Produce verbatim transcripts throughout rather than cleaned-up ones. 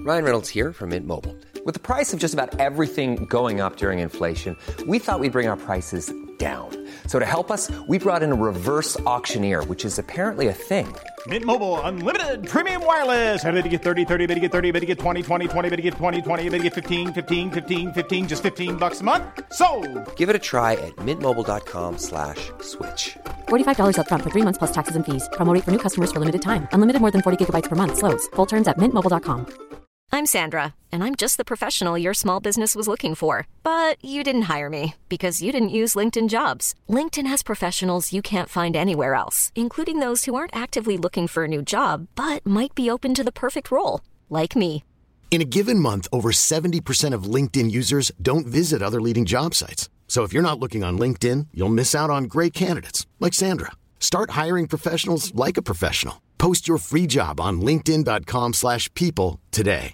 Ryan Reynolds here from Mint Mobile. With the price of just about everything going up during inflation, we thought we'd bring our prices down. So to help us, we brought in a reverse auctioneer, which is apparently a thing. Mint Mobile Unlimited Premium Wireless. How to get thirty, thirty, how to get thirty, how to get twenty, twenty, twenty, how to get twenty, twenty, how to get fifteen, fifteen, fifteen, fifteen, just fifteen bucks a month? Sold! Give it a try at mintmobile.com slash switch. forty-five dollars up front for three months plus taxes and fees. Promo rate for new customers for limited time. Unlimited more than forty gigabytes per month. Slows full terms at mint mobile dot com. I'm Sandra, and I'm just the professional your small business was looking for. But you didn't hire me because you didn't use LinkedIn Jobs. LinkedIn has professionals you can't find anywhere else, including those who aren't actively looking for a new job, but might be open to the perfect role, like me. In a given month, over seventy percent of LinkedIn users don't visit other leading job sites. So if you're not looking on LinkedIn, you'll miss out on great candidates like Sandra. Start hiring professionals like a professional. Post your free job on linkedin.com slash people today.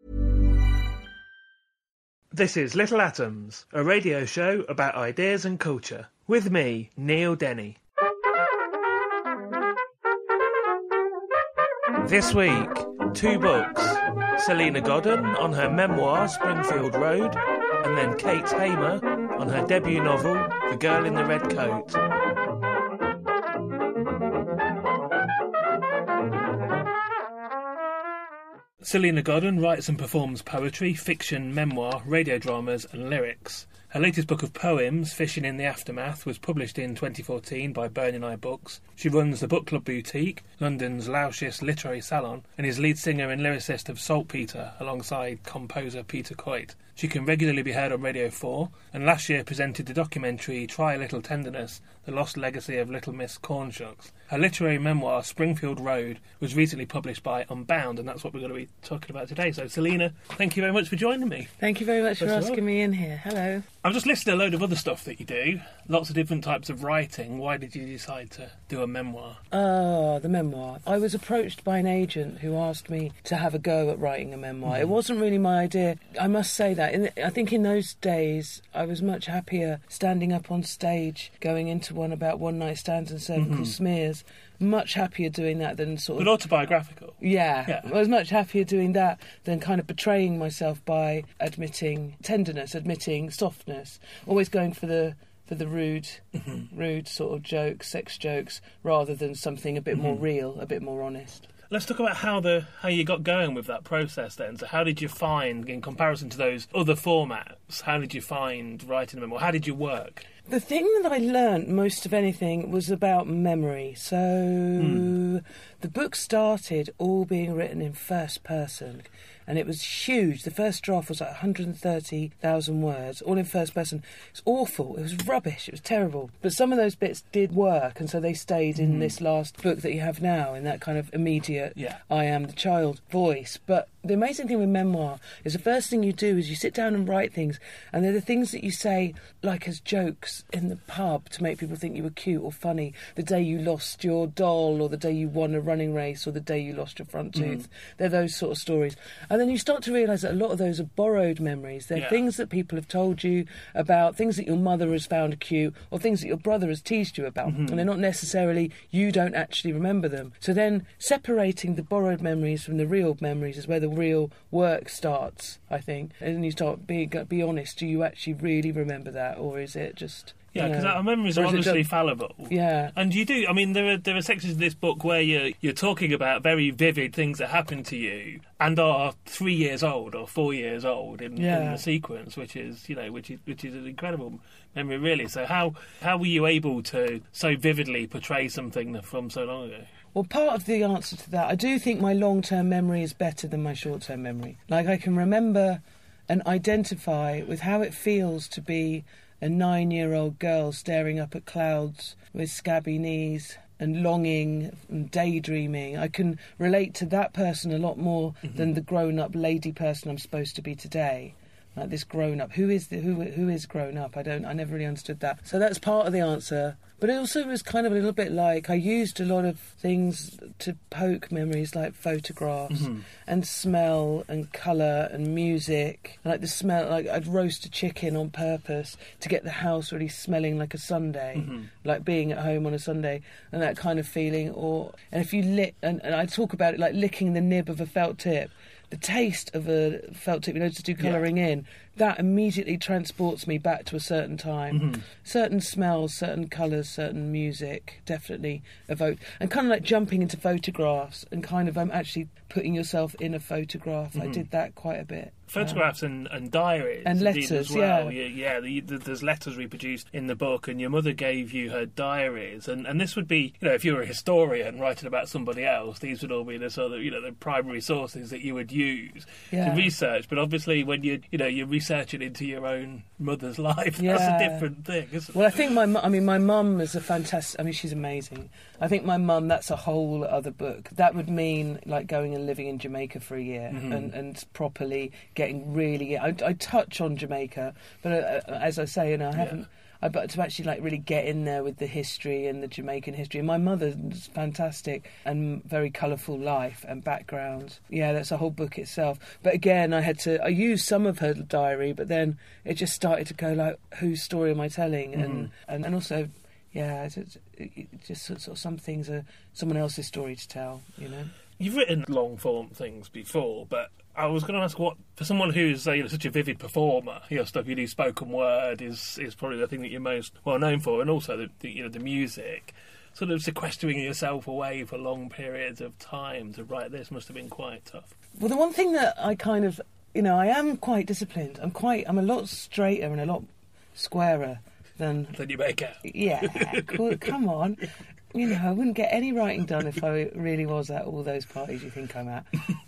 This is Little Atoms, a radio show about ideas and culture. With me, Neil Denny. This week, two books. Selena Godden on her memoir, Springfield Road, and then Kate Hamer on her debut novel, The Girl in the Red Coat. Selena Godden writes and performs poetry, fiction, memoir, radio dramas and lyrics. Her latest book of poems, Fishing in the Aftermath, was published in twenty fourteen by Burning Eye Books. She runs the Book Club Boutique, London's loushest literary salon, and is lead singer and lyricist of Saltpeter alongside composer Peter Coit. She can regularly be heard on Radio four, and last year presented the documentary Try a Little Tenderness, The Lost Legacy of Little Miss Cornshucks. Her literary memoir, Springfield Road, was recently published by Unbound, and that's what we're going to be talking about today. So, Selena, thank you very much for joining me. Thank you very much for asking me in here. Hello. I've just listed a load of other stuff that you do, lots of different types of writing. Why did you decide to do a memoir? Oh, the memoir. I was approached by an agent who asked me to have a go at writing a memoir. Mm. It wasn't really my idea. I must say that. In the, I think in those days, I was much happier standing up on stage, going into one about one-night stands and cervical mm-hmm. smears. Much happier doing that than sort of... But autobiographical. Yeah, yeah. I was much happier doing that than kind of betraying myself by admitting tenderness, admitting softness, always going for the for the rude, mm-hmm. rude sort of jokes, sex jokes, rather than something a bit mm-hmm. more real, a bit more honest. Let's talk about how the how you got going with that process then. So how did you find, in comparison to those other formats, how did you find writing a memoir? How did you work? The thing that I learnt most of anything was about memory. So mm. the book started all being written in first person, and it was huge. The first draft was like one hundred thirty thousand words, all in first person. It was awful. It was rubbish. It was terrible. But some of those bits did work, and so they stayed in mm. this last book that you have now, in that kind of immediate yeah. I am the child voice. But the amazing thing with memoir is the first thing you do is you sit down and write things, and they're the things that you say like as jokes in the pub to make people think you were cute or funny. The day you lost your doll, or the day you won a running race, or the day you lost your front tooth. Mm. They're those sort of stories. And then you start to realise that a lot of those are borrowed memories. They're yeah. things that people have told you about, things that your mother has found cute, or things that your brother has teased you about. Mm-hmm. And they're not necessarily, you don't actually remember them. So then separating the borrowed memories from the real memories is where the real work starts, I think. And you start being, be honest, do you actually really remember that, or is it just... Yeah, because our memories are honestly just fallible. Yeah. And you do, I mean, there are there are sections of this book where you're, you're talking about very vivid things that happened to you and are three years old or four years old in, yeah. in the sequence, which is, you know, which is which is an incredible memory, really. So how, how were you able to so vividly portray something from so long ago? Well, part of the answer to that, I do think my long-term memory is better than my short-term memory. Like, I can remember and identify with how it feels to be a nine-year-old girl staring up at clouds with scabby knees and longing and daydreaming. I can relate to that person a lot more mm-hmm. than the grown-up lady person I'm supposed to be today. Like this grown-up. Who is the who who is grown up? I don't I never really understood that. So that's part of the answer. But it also was kind of a little bit like I used a lot of things to poke memories, like photographs mm-hmm. and smell and colour and music. Like the smell, like I'd roast a chicken on purpose to get the house really smelling like a Sunday, mm-hmm. like being at home on a Sunday, and that kind of feeling. Or and if you lit, and, and I talk about it like licking the nib of a felt tip. the taste of a felt tip, you know, to do colouring Yeah. in, that immediately transports me back to a certain time. Mm-hmm. Certain smells, certain colours, certain music definitely evoke. And kind of like jumping into photographs and kind of um, actually putting yourself in a photograph. Mm-hmm. I did that quite a bit. Photographs and, and diaries. And indeed, letters, as well. yeah. Yeah, the, the, there's letters reproduced in the book, and your mother gave you her diaries. And, and this would be, you know, if you were a historian writing about somebody else, these would all be the sort of, you know, the primary sources that you would use Yeah. to research. But obviously when you, you know, you're researching into your own mother's life, that's Yeah. a different thing, isn't it? Well, I think my mu- I mean, my mum is a fantastic... I mean, she's amazing. I think my mum, that's a whole other book. That would mean, like, going and living in Jamaica for a year Mm-hmm. and, and properly getting really... I, I touch on Jamaica, but uh, as I say, you know, I haven't... I, but to actually, like, really get in there with the history and the Jamaican history. And my mother's fantastic and very colourful life and background. Yeah, that's a whole book itself. But again, I had to... I used some of her diary, but then it just started to go, like, whose story am I telling? Mm-hmm. And, and, and also... Yeah, it's, it's, it's just sort of some things are someone else's story to tell, you know. You've written long form things before, but I was going to ask, what for someone who's uh, you know, such a vivid performer, your stuff you do spoken word is is probably the thing that you're most well known for, and also the, the you know the music. Sort of sequestering yourself away for long periods of time to write this must have been quite tough. Well, the one thing that I kind of, you know, I am quite disciplined. I'm quite, I'm a lot straighter and a lot squarer than. Then you make out. Yeah, cool, come on. You know, I wouldn't get any writing done if I really was at all those parties you think I'm at.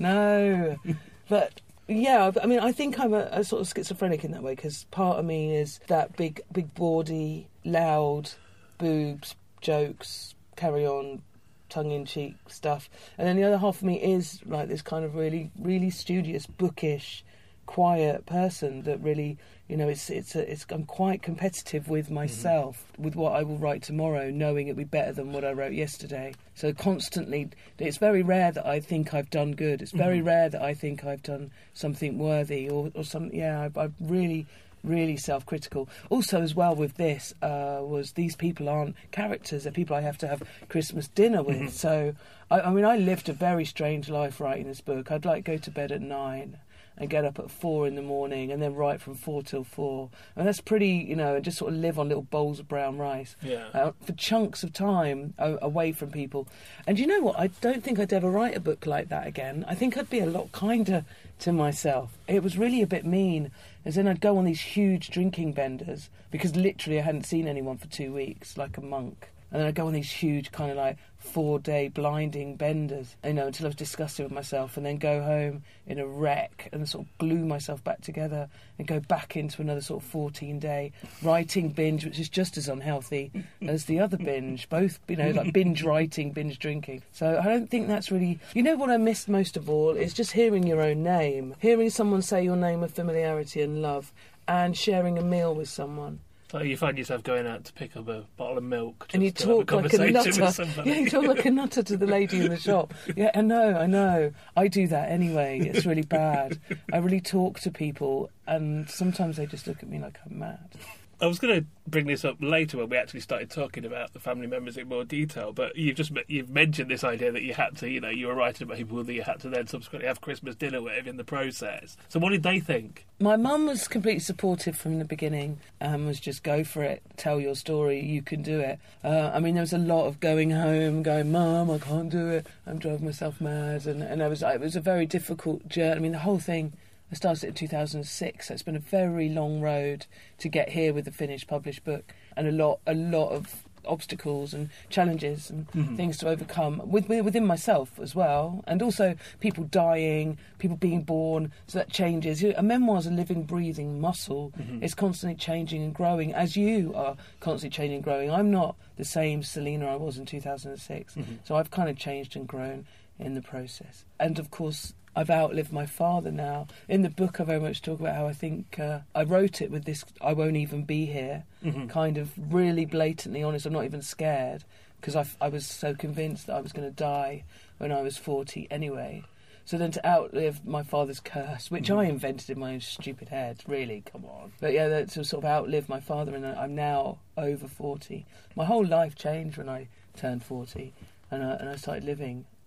No. But, yeah, I mean, I think I'm a, a sort of schizophrenic in that way, because part of me is that big, big, bawdy, loud, boobs, jokes, carry on, tongue-in-cheek stuff. And then the other half of me is, like, this kind of really, really studious, bookish, quiet person that really, you know, it's it's a, it's I'm quite competitive with myself, mm-hmm. with what I will write tomorrow, knowing it'll be better than what I wrote yesterday. So constantly, it's very rare that I think I've done good. It's very mm-hmm. rare that I think I've done something worthy or or some. Yeah, I, I'm really. really self-critical. Also, as well, with this, uh, was these people aren't characters, they're people I have to have Christmas dinner with. Mm-hmm. So, I, I mean, I lived a very strange life writing this book. I'd like go to bed at nine and get up at four in the morning and then write from four till four. And that's pretty, you know, and just sort of live on little bowls of brown rice yeah. uh, for chunks of time uh, away from people. And you know what? I don't think I'd ever write a book like that again. I think I'd be a lot kinder to myself. It was really a bit mean, as then I'd go on these huge drinking benders, because literally I hadn't seen anyone for two weeks, like a monk. And then I'd go on these huge kind of like four-day blinding benders, you know, until I was disgusted with myself, and then go home in a wreck and sort of glue myself back together and go back into another sort of fourteen-day writing binge, which is just as unhealthy as the other binge, both, you know, like binge writing, binge drinking. So I don't think that's really... You know what I missed most of all is just hearing your own name, hearing someone say your name with familiarity and love, and sharing a meal with someone. So you find yourself going out to pick up a bottle of milk, just and you to talk have a like a conversation nutter. with somebody. Yeah, you talk like a nutter to the lady in the shop. Yeah, I know, I know. I do that anyway. It's really bad. I really talk to people, and sometimes they just look at me like I'm mad. I was going to bring this up later when we actually started talking about the family members in more detail, but you've just you've mentioned this idea that you had to, you know, you were writing about people that you had to then subsequently have Christmas dinner with in the process. So what did they think? My mum was completely supportive from the beginning, and was just go for it, tell your story, you can do it. Uh, I mean, there was a lot of going home, going, Mum, I can't do it, I'm driving myself mad, and, and I was, it was a very difficult journey. I mean, the whole thing... I started it in two thousand six, so it's been a very long road to get here with the finished published book, and a lot, a lot of obstacles and challenges and mm-hmm. things to overcome with, within myself as well, and also people dying, people being born, so that changes. A memoir's a living, breathing muscle. Mm-hmm. It's constantly changing and growing, as you are constantly changing and growing. I'm not the same Selina I was in two thousand six, mm-hmm. so I've kind of changed and grown in the process. And of course, I've outlived my father now. In the book, I very much talk about how I think uh, I wrote it with this, I won't even be here, mm-hmm. kind of really blatantly honest. I'm not even scared, because I, I was so convinced that I was going to die when I was forty anyway. So then to outlive my father's curse, which mm-hmm. I invented in my own stupid head, really, come on. But yeah, to sort of outlive my father, and I'm now over forty. My whole life changed when I turned forty, and I, and I started living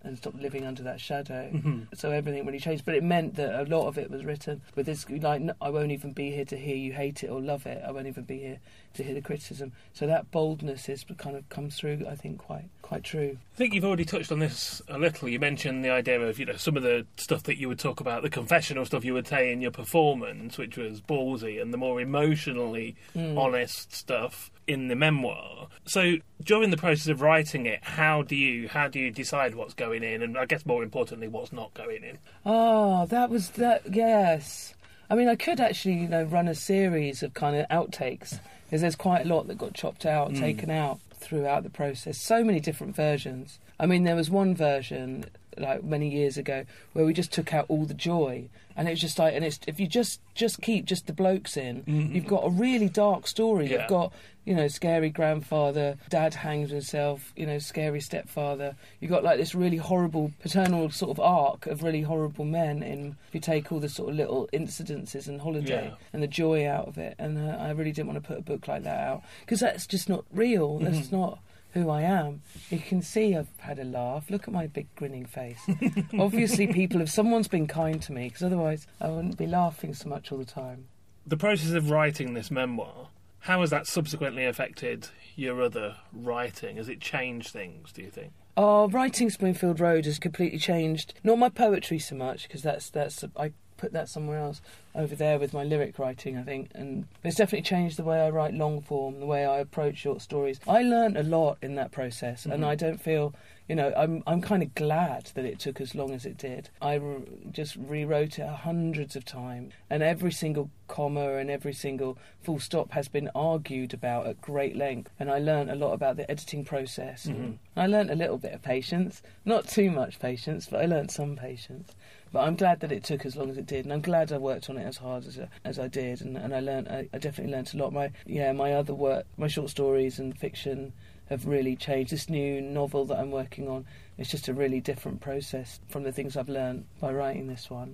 and stopped living under that shadow. Mm-hmm. So everything really changed. But it meant that a lot of it was written with this, like, I won't even be here to hear you hate it or love it. I won't even be here to hear the criticism. So that boldness is kind of comes through, I think, quite quite true. I think you've already touched on this a little. You mentioned the idea of, you know, some of the stuff that you would talk about, the confessional stuff you would say in your performance, which was ballsy, and the more emotionally mm. honest stuff in the memoir. So during the process of writing it, how do you how do you decide what's going in, and I guess more importantly, what's not going in? Oh, that was that. Yes, I mean, I could actually, you know, run a series of kind of outtakes, because there's quite a lot that got chopped out, mm. taken out throughout the process. So many different versions. I mean, there was one version like many years ago where we just took out all the joy, and it was just like, and it's if you just just keep just the blokes in, mm-hmm. you've got a really dark story. Yeah. You've got, you know, scary grandfather, dad hangs himself, you know, scary stepfather. You've got like this really horrible paternal sort of arc of really horrible men in, if you take all the sort of little incidences and holiday yeah. and the joy out of it. And uh, I really didn't want to put a book like that out, because that's just not real. That's mm-hmm. not who I am. You can see I've had a laugh. Look at my big grinning face. Obviously people, if someone's been kind to me, because otherwise I wouldn't be laughing so much all the time. The process of writing this memoir, how has that subsequently affected your other writing? Has it changed things, do you think? Oh, writing Springfield Road has completely changed. Not my poetry so much, because that's that's I put that somewhere else over there with my lyric writing, I think, and it's definitely changed the way I write long form, the way I approach short stories. I learnt a lot in that process, mm-hmm. and I don't feel, you know, I'm I'm kind of glad that it took as long as it did. I re- just rewrote it hundreds of times, and every single comma and every single full stop has been argued about at great length, and I learnt a lot about the editing process. Mm-hmm. And I learnt a little bit of patience, not too much patience, but I learnt some patience. But I'm glad that it took as long as it did, and I'm glad I worked on it as hard as as I did, and, and I learnt. I, I definitely learnt a lot. My yeah, my other work, my short stories and fiction have really changed. This new novel that I'm working on, it's just a really different process from the things I've learnt by writing this one.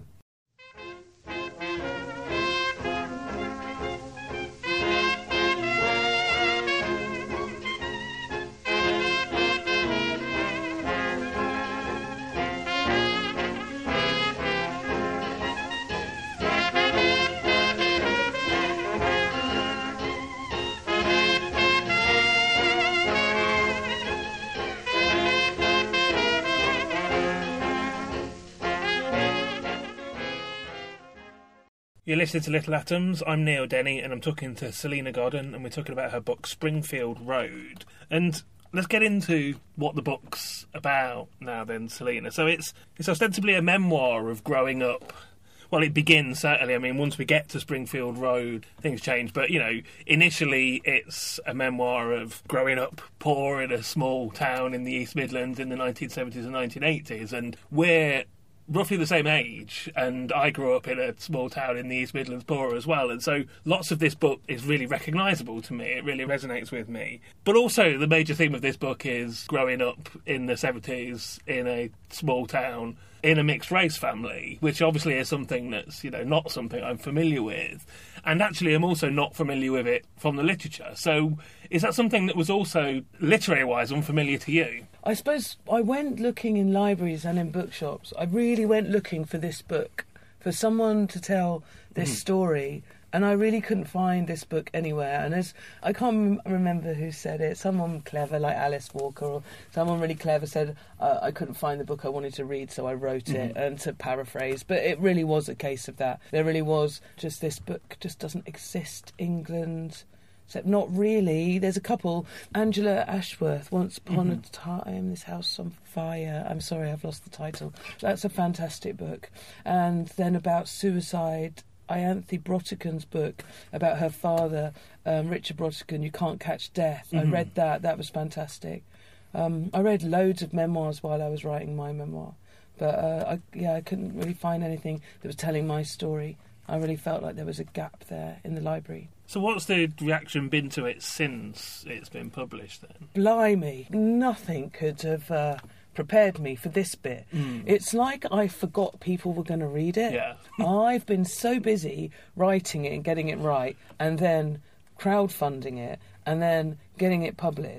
You're listening to Little Atoms. I'm Neil Denny, and I'm talking to Selina Godden, and we're talking about her book Springfield Road. And let's get into what the book's about now then, Selina. So it's it's ostensibly a memoir of growing up. Well, it begins, certainly. I mean, once we get to Springfield Road, things change. But, you know, initially it's a memoir of growing up poor in a small town in the East Midlands in the nineteen seventies and nineteen eighties. And we're roughly the same age, and I grew up in a small town in the East Midlands poor as well, and so lots of this book is really recognisable to me. It really resonates with me. But also the major theme of this book is growing up in the seventies in a small town in a mixed race family, which obviously is something that's, you know, not something I'm familiar with, and actually I'm also not familiar with it from the literature. So is that something that was also literary wise unfamiliar to you? I suppose I went looking in libraries and in bookshops. I really went looking for this book, for someone to tell this mm. story, and I really couldn't find this book anywhere. And as I can't remember who said it, someone clever like Alice Walker or someone really clever said, uh, I couldn't find the book I wanted to read, so I wrote mm. it, and to paraphrase. But it really was a case of that. There really was just, this book just doesn't exist, England. Except not really. There's a couple. Angela Ashworth, Once Upon mm-hmm. a Time, This House on Fire. I'm sorry, I've lost the title. That's a fantastic book. And then about suicide, Ianthe Brotigan's book about her father, um, Richard Brotigan, You Can't Catch Death. Mm-hmm. I read that. That was fantastic. Um, I read loads of memoirs while I was writing my memoir. But, uh, I, yeah, I couldn't really find anything that was telling my story. I really felt like there was a gap there in the library. So what's the reaction been to it since it's been published then? Blimey, nothing could have uh, prepared me for this bit. Mm. It's like I forgot people were going to read it. Yeah. I've been so busy writing it and getting it right, and then crowdfunding it, and then getting it published,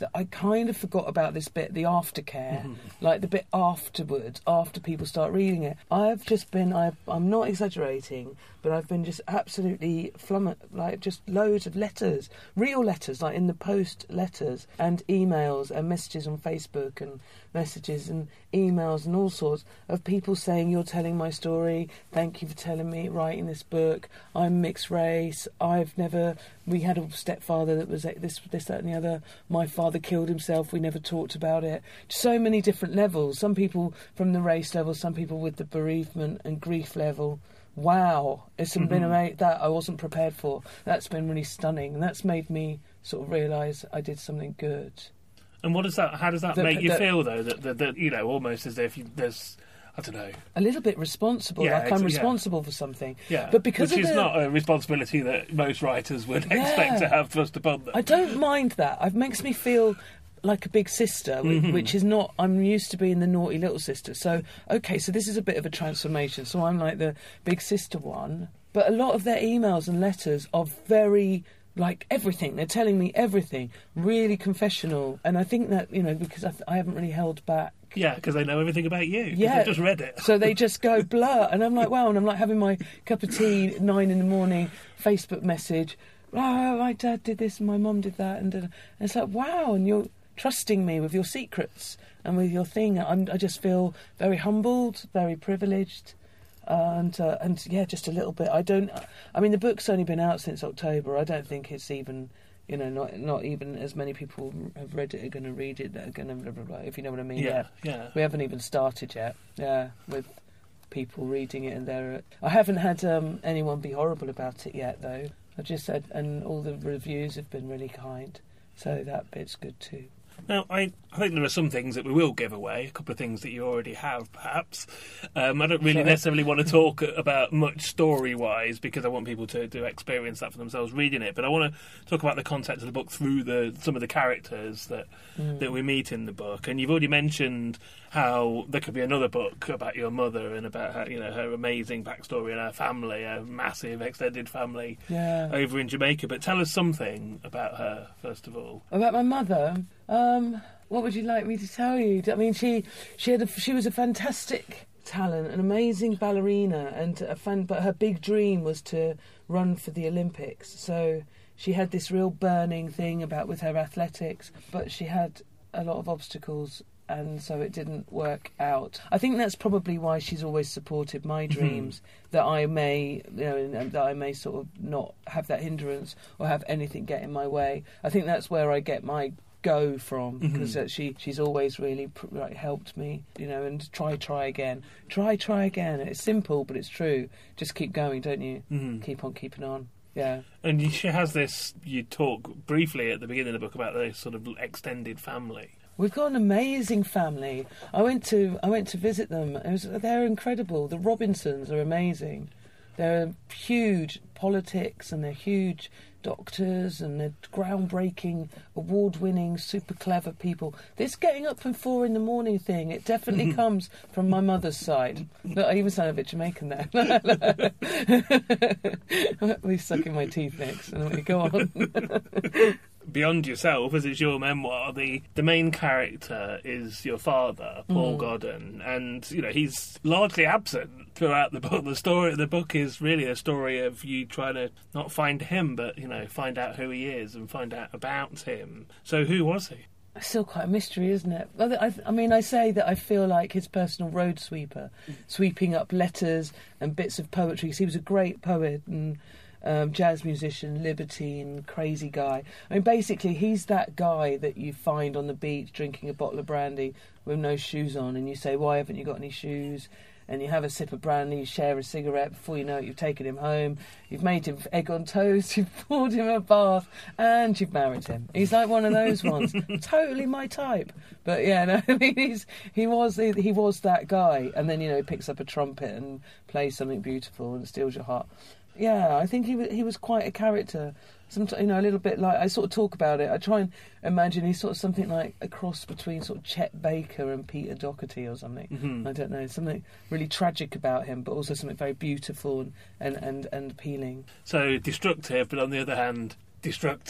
that I kind of forgot about this bit, the aftercare, mm-hmm. like the bit afterwards, after people start reading it. I've just been, I've, I'm not exaggerating, but I've been just absolutely flummoxed, like just loads of letters, real letters, like in the post letters, and emails and messages on Facebook and messages and emails and all sorts of people saying, you're telling my story, thank you for telling me, writing this book, I'm mixed race, I've never, we had a stepfather that was this, this, that and the other, my father killed himself, we never talked about it. So many different levels, some people from the race level, some people with the bereavement and grief level. Wow, it's mm-hmm. been amazing. That I wasn't prepared for. That's been really stunning, and that's made me sort of realise I did something good. And what does that? How does that the, make you the, feel, though? That, that, that you know, almost as if you, there's, I don't know, a little bit responsible. Yeah, like I'm yeah. responsible for something. Yeah, but because which of is the, not a responsibility that most writers would yeah. expect to have thrust upon them. I don't mind that. It makes me feel like a big sister, mm-hmm. which is not. I'm used to being the naughty little sister. So okay, so this is a bit of a transformation. So I'm like the big sister one. But a lot of their emails and letters are very, like, everything. They're telling me everything, really confessional. And I think that, you know, because I, th- I haven't really held back. Yeah, because they know everything about you. Yeah. They've just read it. So they just go blur. And I'm like, wow. And I'm like having my cup of tea at nine in the morning, Facebook message. Oh, my dad did this and my mum did that. And, and it's like, wow. And you're trusting me with your secrets and with your thing. I'm, I just feel very humbled, very privileged. Uh, and uh, and yeah, just a little bit. I don't. I mean, the book's only been out since October. I don't think it's even, you know, not not even as many people have read it are going to read it. That are going to, blah, blah, blah, if you know what I mean. Yeah, yeah, yeah. We haven't even started yet. Yeah, with people reading it, and they're. I haven't had um, anyone be horrible about it yet, though. I've just said, and all the reviews have been really kind, so that bit's good too. Now, I, I think there are some things that we will give away, a couple of things that you already have, perhaps. Um, I don't really Sorry. necessarily want to talk about much story-wise, because I want people to, to experience that for themselves reading it, but I want to talk about the context of the book through the some of the characters that mm. that we meet in the book. And you've already mentioned how there could be another book about your mother and about her, you know, her amazing backstory and her family, a massive extended family yeah. over in Jamaica. But tell us something about her, first of all. About my mother? Um, what would you like me to tell you? I mean, she she had a, she was a fantastic talent, an amazing ballerina, and a fan. But her big dream was to run for the Olympics. So she had this real burning thing about with her athletics, but she had a lot of obstacles, and so it didn't work out. I think that's probably why she's always supported my dreams, mm-hmm. that I may, you know, that I may sort of not have that hindrance or have anything get in my way. I think that's where I get my go from, because mm-hmm. she she's always really like, helped me, you know, and try try again try try again. It's simple, but it's true. Just keep going, don't you? Mm-hmm. Keep on keeping on. Yeah. And she has this, you talk briefly at the beginning of the book about this sort of extended family. We've got an amazing family. I went to I went to visit them. It was, they're incredible. The Robinsons are amazing. They're huge politics, and they're huge doctors, and they're groundbreaking, award-winning, super clever people. This getting up from four in the morning thing, it definitely comes from my mother's side. Look, I even sound a bit Jamaican there. I'll be sucking my teeth next. Anyway, go on. Beyond yourself, as it's your memoir, the, the main character is your father, Paul mm. Godden, and you know he's largely absent throughout the book. The story of the book is really a story of you trying to not find him, but you know find out who he is and find out about him. So, who was he? It's still quite a mystery, isn't it? I, I mean, I say that I feel like his personal road sweeper, sweeping up letters and bits of poetry, because he was a great poet and Um, jazz musician, libertine, crazy guy. I mean, basically, he's that guy that you find on the beach drinking a bottle of brandy with no shoes on, and you say, why haven't you got any shoes? And you have a sip of brandy, you share a cigarette, before you know it, you've taken him home, you've made him egg on toast, you've poured him a bath, and you've married him. He's like one of those ones. Totally my type. But yeah, no, I mean, he's, he was he, he was that guy. And then, you know, he picks up a trumpet and plays something beautiful and steals your heart. Yeah, I think he was, he was quite a character. Sometimes, you know, a little bit like, I sort of talk about it. I try and imagine he's sort of something like a cross between sort of Chet Baker and Peter Doherty or something. Mm-hmm. I don't know, something really tragic about him, but also something very beautiful and, and, and, and appealing. So destructive, but on the other hand, destructive.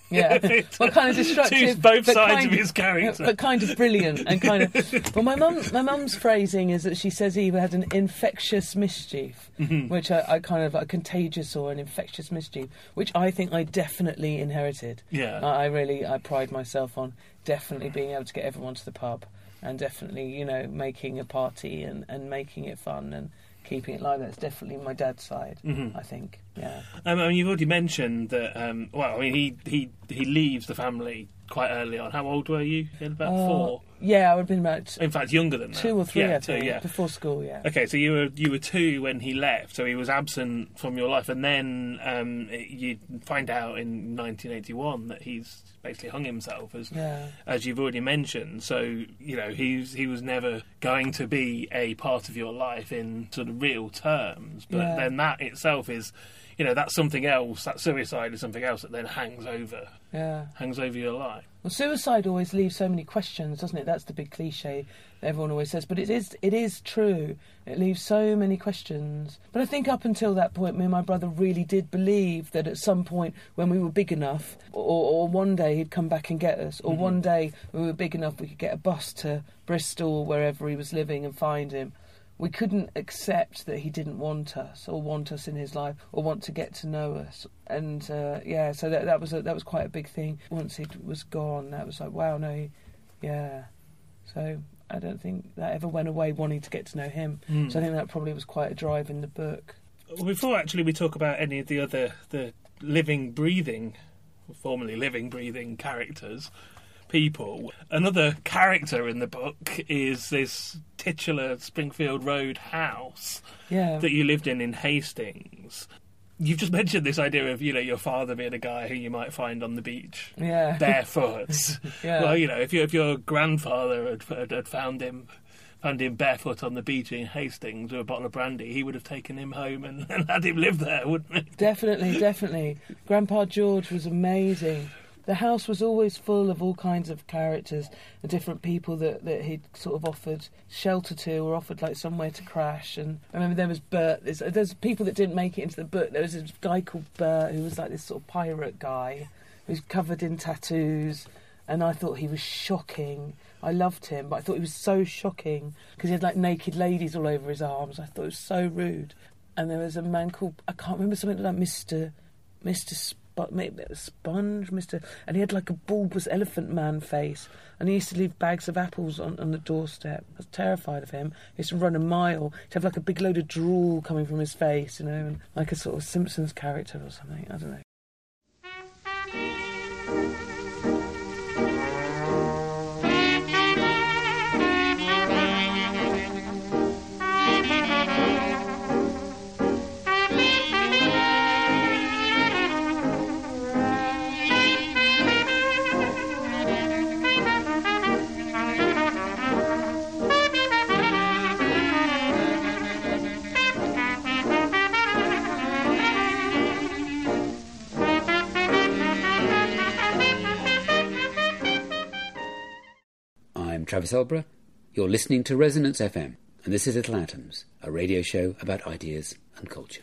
Yeah, well, kind of destructive. To both but sides kind of his character. But kind of brilliant and kind of... Well, my mum, my mum's phrasing is that she says he had an infectious mischief, mm-hmm. which I, I kind of... a contagious or an infectious mischief, which I think I definitely inherited. Yeah. I, I really... I pride myself on definitely being able to get everyone to the pub and definitely, you know, making a party and, and making it fun and keeping it live. That's definitely my dad's side, mm-hmm. I think. Yeah. Um, I mean, you've already mentioned that. Um, well, I mean, he, he he leaves the family quite early on. How old were you? About uh, four. Yeah, I would have been about. In fact, younger than that. Two or three. Yeah, I think, two. Yeah, before school. Yeah. Okay, so you were you were two when he left. So he was absent from your life, and then um, you find out in nineteen eighty-one that he's basically hung himself, as yeah. as you've already mentioned. So you know he's he was never going to be a part of your life in sort of real terms. But yeah. then that itself is. You know, that's something else, that suicide is something else that then hangs over, yeah. hangs over your life. Well, suicide always leaves so many questions, doesn't it? That's the big cliche that everyone always says. But it is it is true. It leaves so many questions. But I think up until that point, me and my brother really did believe that at some point when we were big enough, or, or one day he'd come back and get us, or mm-hmm. one day when we were big enough we could get a bus to Bristol, wherever he was living, and find him. We couldn't accept that he didn't want us or want us in his life or want to get to know us. And, uh, yeah, so that that was a, that was quite a big thing. Once he was gone, that was like, wow, no, he, yeah. So I don't think that ever went away wanting to get to know him. Mm. So I think that probably was quite a drive in the book. Well, before actually we talk about any of the other, the living, breathing, formerly living, breathing characters... people. Another character in the book is this titular Springfield Road house yeah. that you lived in in Hastings. You've just mentioned this idea of, you know, your father being a guy who you might find on the beach yeah. barefoot. yeah. Well, you know, if, you, if your grandfather had, had, had found him found him barefoot on the beach in Hastings with a bottle of brandy, he would have taken him home and, and had him live there, wouldn't he? Definitely, definitely. Grandpa George was amazing. The house was always full of all kinds of characters and different people that, that he'd sort of offered shelter to or offered like somewhere to crash. And I remember there was Bert. There's, there's people that didn't make it into the book. There was this guy called Bert who was like this sort of pirate guy who's covered in tattoos. And I thought he was shocking. I loved him, but I thought he was so shocking because he had like naked ladies all over his arms. I thought it was so rude. And there was a man called, I can't remember, something like Mister Mister Sp- maybe it was Sponge, Mister And he had like a bulbous elephant man face. And he used to leave bags of apples on, on the doorstep. I was terrified of him. He used to run a mile. He'd have like a big load of drool coming from his face, you know, and like a sort of Simpsons character or something. I don't know. Travis Elborough. You're listening to Resonance F M, and this is Little Atoms, a radio show about ideas and culture.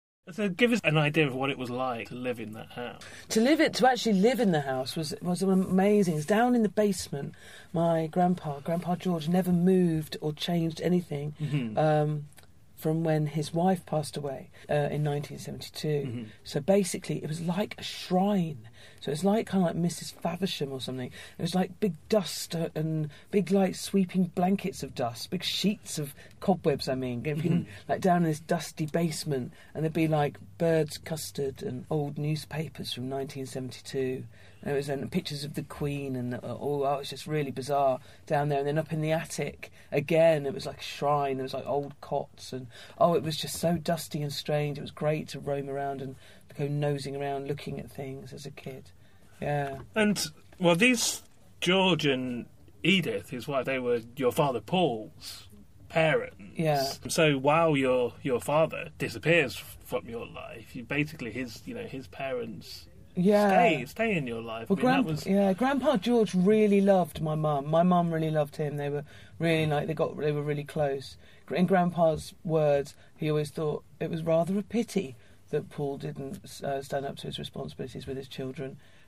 So give us an idea of what it was like to live in that house. To live it, to actually live in the house was was amazing. It's down in the basement. My grandpa, Grandpa George, never moved or changed anything mm-hmm. um, from when his wife passed away uh, in nineteen seventy-two. Mm-hmm. So basically, it was like a shrine. So it's like kind of like Missus Faversham or something. It was like big dust and big like sweeping blankets of dust, big sheets of cobwebs. I mean, getting mm-hmm. like down in this dusty basement, and there'd be like birds' custard and old newspapers from nineteen seventy-two. And it was and pictures of the Queen and uh, oh, oh, it was just really bizarre down there. And then up in the attic again, it was like a shrine. There was like old cots and oh, it was just so dusty and strange. It was great to roam around and go nosing around looking at things as a kid. Yeah. And, well, these George and Edith, his wife, they were your father Paul's parents. Yeah. So while your your father disappears from your life, you basically his you know his parents yeah. stay stay in your life. Well, I mean, Grand- that was... yeah, Grandpa George really loved my mum. My mum really loved him. They were really like they got they were really close. In Grandpa's words, he always thought it was rather a pity that Paul didn't uh, stand up to his responsibilities with his children.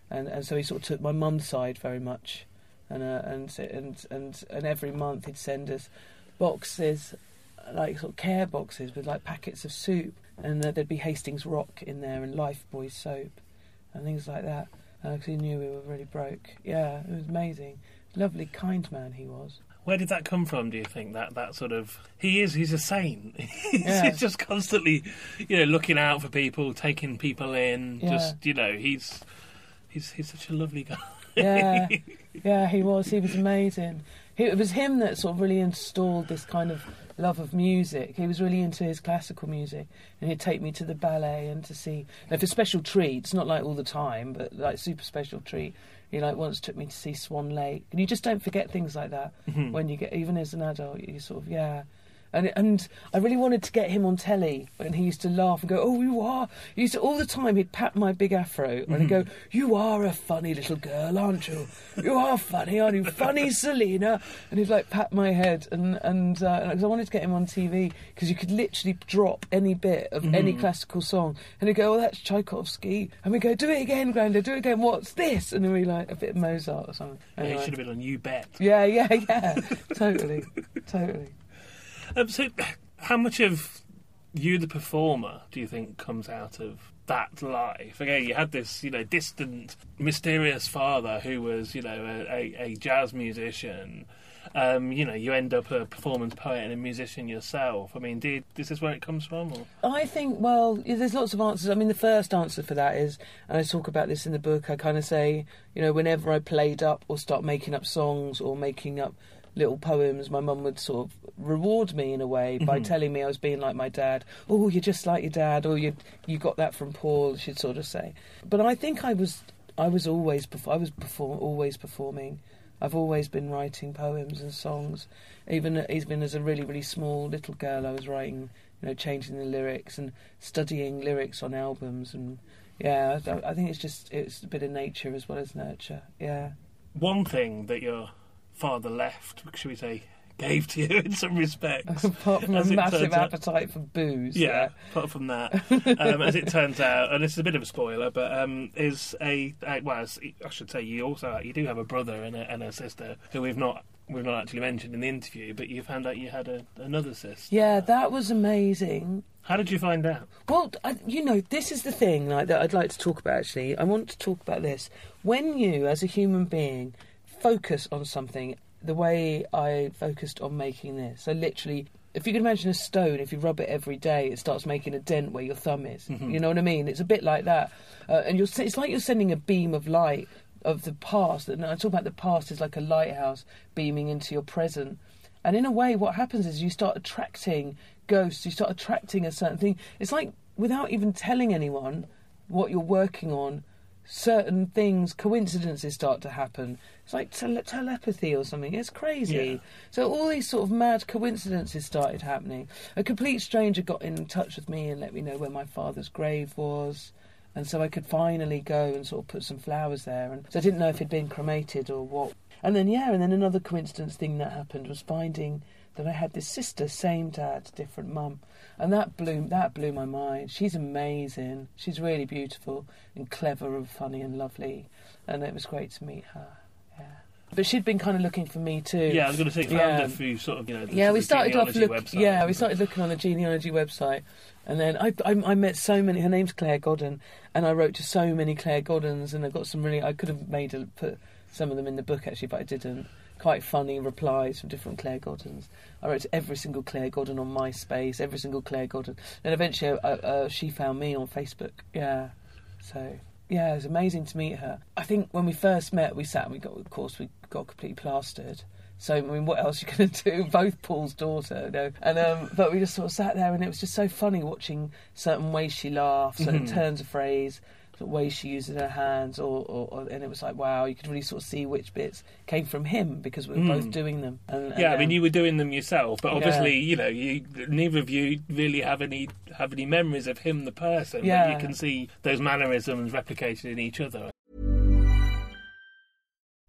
and and so he sort of took my mum's side very much, and uh, and and and and every month he'd send us boxes, like sort of care boxes with like packets of soup, and uh, there'd be Hastings Rock in there and Lifebuoy soap and things like that, because uh, he knew we were really broke. Yeah, it was amazing. Lovely, kind man he was. Where did that come from, do you think? That that sort of... He is, he's a saint. he's, Yeah. he's just constantly, you know, looking out for people, taking people in. Yeah. Just, you know, he's he's he's such a lovely guy. Yeah, yeah, he was. He was amazing. He, it was him that sort of really installed this kind of love of music. He was really into his classical music, and he'd take me to the ballet and to see, now for special treats, not like all the time, but like super special treat. He like once took me to see Swan Lake, and you just don't forget things like that Mhm. when you get, even as an adult, you sort of yeah. And and I really wanted to get him on telly, and he used to laugh and go, "Oh, you are." He used to all the time. He'd pat my big afro and he'd go, "You are a funny little girl, aren't you? You are funny, aren't you? Funny, Selena." And he'd like pat my head, and and because I wanted to get him on T V, because you could literally drop any bit of mm. any classical song, and he'd go, "Oh, that's Tchaikovsky," and we go, "Do it again, Grandad, do it again. What's this?" And then we like a bit of Mozart or something. Yeah, Anyway. he should have been on You Bet. Yeah, yeah, yeah. Totally, totally. Um, so, how much of you, the performer, do you think comes out of that life? Again, you had this, you know, distant, mysterious father who was, you know, a, a, a jazz musician. Um, you know, you end up a performance poet and a musician yourself. I mean, did, is this where it comes from? Or? I think, well, yeah, there's lots of answers. I mean, the first answer for that is, and I talk about this in the book, I kind of say, you know, whenever I played up or start making up songs or making up little poems, my mum would sort of reward me in a way by Mm-hmm. telling me I was being like my dad. "Oh, you're just like your dad," or "you you got that from Paul," she'd sort of say. But I think I was I was always I was perform, always performing. I've always been writing poems and songs. Even even as a really really small little girl, I was writing, you know, changing the lyrics and studying lyrics on albums. And yeah, I, I think it's just it's a bit of nature as well as nurture. Yeah. One thing that your father left, should we say, gave to you in some respects. Apart from a as it massive turns out- appetite for booze. Yeah, Yeah. apart from that, um, as it turns out, and this is a bit of a spoiler, but um, is a, a well, as- I should say, you also you do have a brother and a, and a sister who we've not we've not actually mentioned in the interview, but you found out you had a, another sister. Yeah, that was amazing. How did you find out? Well, I, you know, this is the thing like, that I'd like to talk about, actually. I want to talk about this. When you, as a human being, focus on something the way I focused on making this, so literally, if you can imagine a stone, if you rub it every day, it starts making a dent where your thumb is. Mm-hmm. You know what I mean? It's a bit like that. Uh, and you're, it's like you're sending a beam of light of the past. And I talk about the past as like a lighthouse beaming into your present. And in a way, what happens is you start attracting ghosts, you start attracting a certain thing. It's like, without even telling anyone what you're working on, certain things, coincidences start to happen. It's like tele- telepathy or something. It's crazy. Yeah. So all these sort of mad coincidences started happening. A complete stranger got in touch with me and let me know where my father's grave was. And so I could finally go and sort of put some flowers there. And so I didn't know if he'd been cremated or what. And then, yeah, and then another coincidence thing that happened was finding that I had this sister, same dad, different mum. And that blew that blew my mind. She's amazing. She's really beautiful and clever and funny and lovely. And it was great to meet her. Yeah. But she'd been kind of looking for me too. Yeah, I was going to say, found Yeah. her through sort of, you know, the, Yeah, sort we of started off genealogy look. website. Yeah, we started looking on the genealogy website, and then I, I I met so many. Her name's Claire Godden, and I wrote to so many Claire Goddens, and I got some really. I could have made a, put some of them in the book actually, but I didn't. Quite funny replies from different Claire Goddens. I wrote to every single Claire Godden on MySpace, every single Claire Godden, and eventually uh, uh, she found me on Facebook. Yeah, so. Yeah, it was amazing to meet her. I think when we first met, we sat and we got, of course, we got completely plastered. So, I mean, what else are you going to do? Both Paul's daughter, you know. And, um, but we just sort of sat there and it was just so funny watching certain ways she laughed, certain Mhm. turns of phrase, certain ways she uses her hands, or, or, or, and it was like, wow, you could really sort of see which bits came from him because we were Mm. both doing them. And, and, Yeah, I mean, um, you were doing them yourself, but Yeah. obviously, you know, you neither of you really have any have any memories of him, the person. Yeah. But you can see those mannerisms replicated in each other.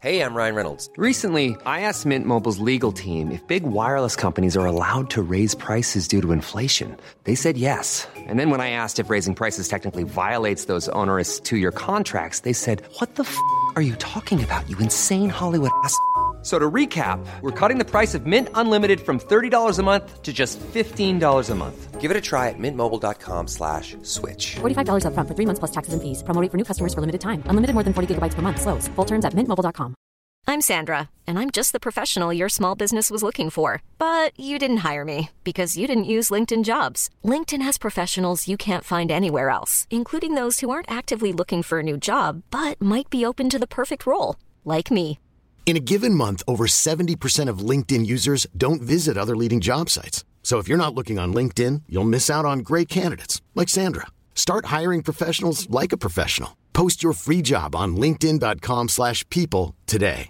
Hey, I'm Ryan Reynolds. Recently, I asked Mint Mobile's legal team if big wireless companies are allowed to raise prices due to inflation. They said yes. And then when I asked if raising prices technically violates those onerous two-year contracts, they said, what the f*** are you talking about, you insane Hollywood ass f- So to recap, we're cutting the price of Mint Unlimited from thirty dollars a month to just fifteen dollars a month. Give it a try at mintmobile.com slash switch. forty-five dollars up front for three months plus taxes and fees. Promo rate for new customers for limited time. Unlimited more than forty gigabytes per month. Slows full terms at mint mobile dot com. I'm Sandra, and I'm just the professional your small business was looking for. But you didn't hire me because you didn't use LinkedIn Jobs. LinkedIn has professionals you can't find anywhere else, including those who aren't actively looking for a new job, but might be open to the perfect role, like me. In a given month, over seventy percent of LinkedIn users don't visit other leading job sites. So if you're not looking on LinkedIn, you'll miss out on great candidates like Sandra. Start hiring professionals like a professional. Post your free job on linkedin.com slash people today.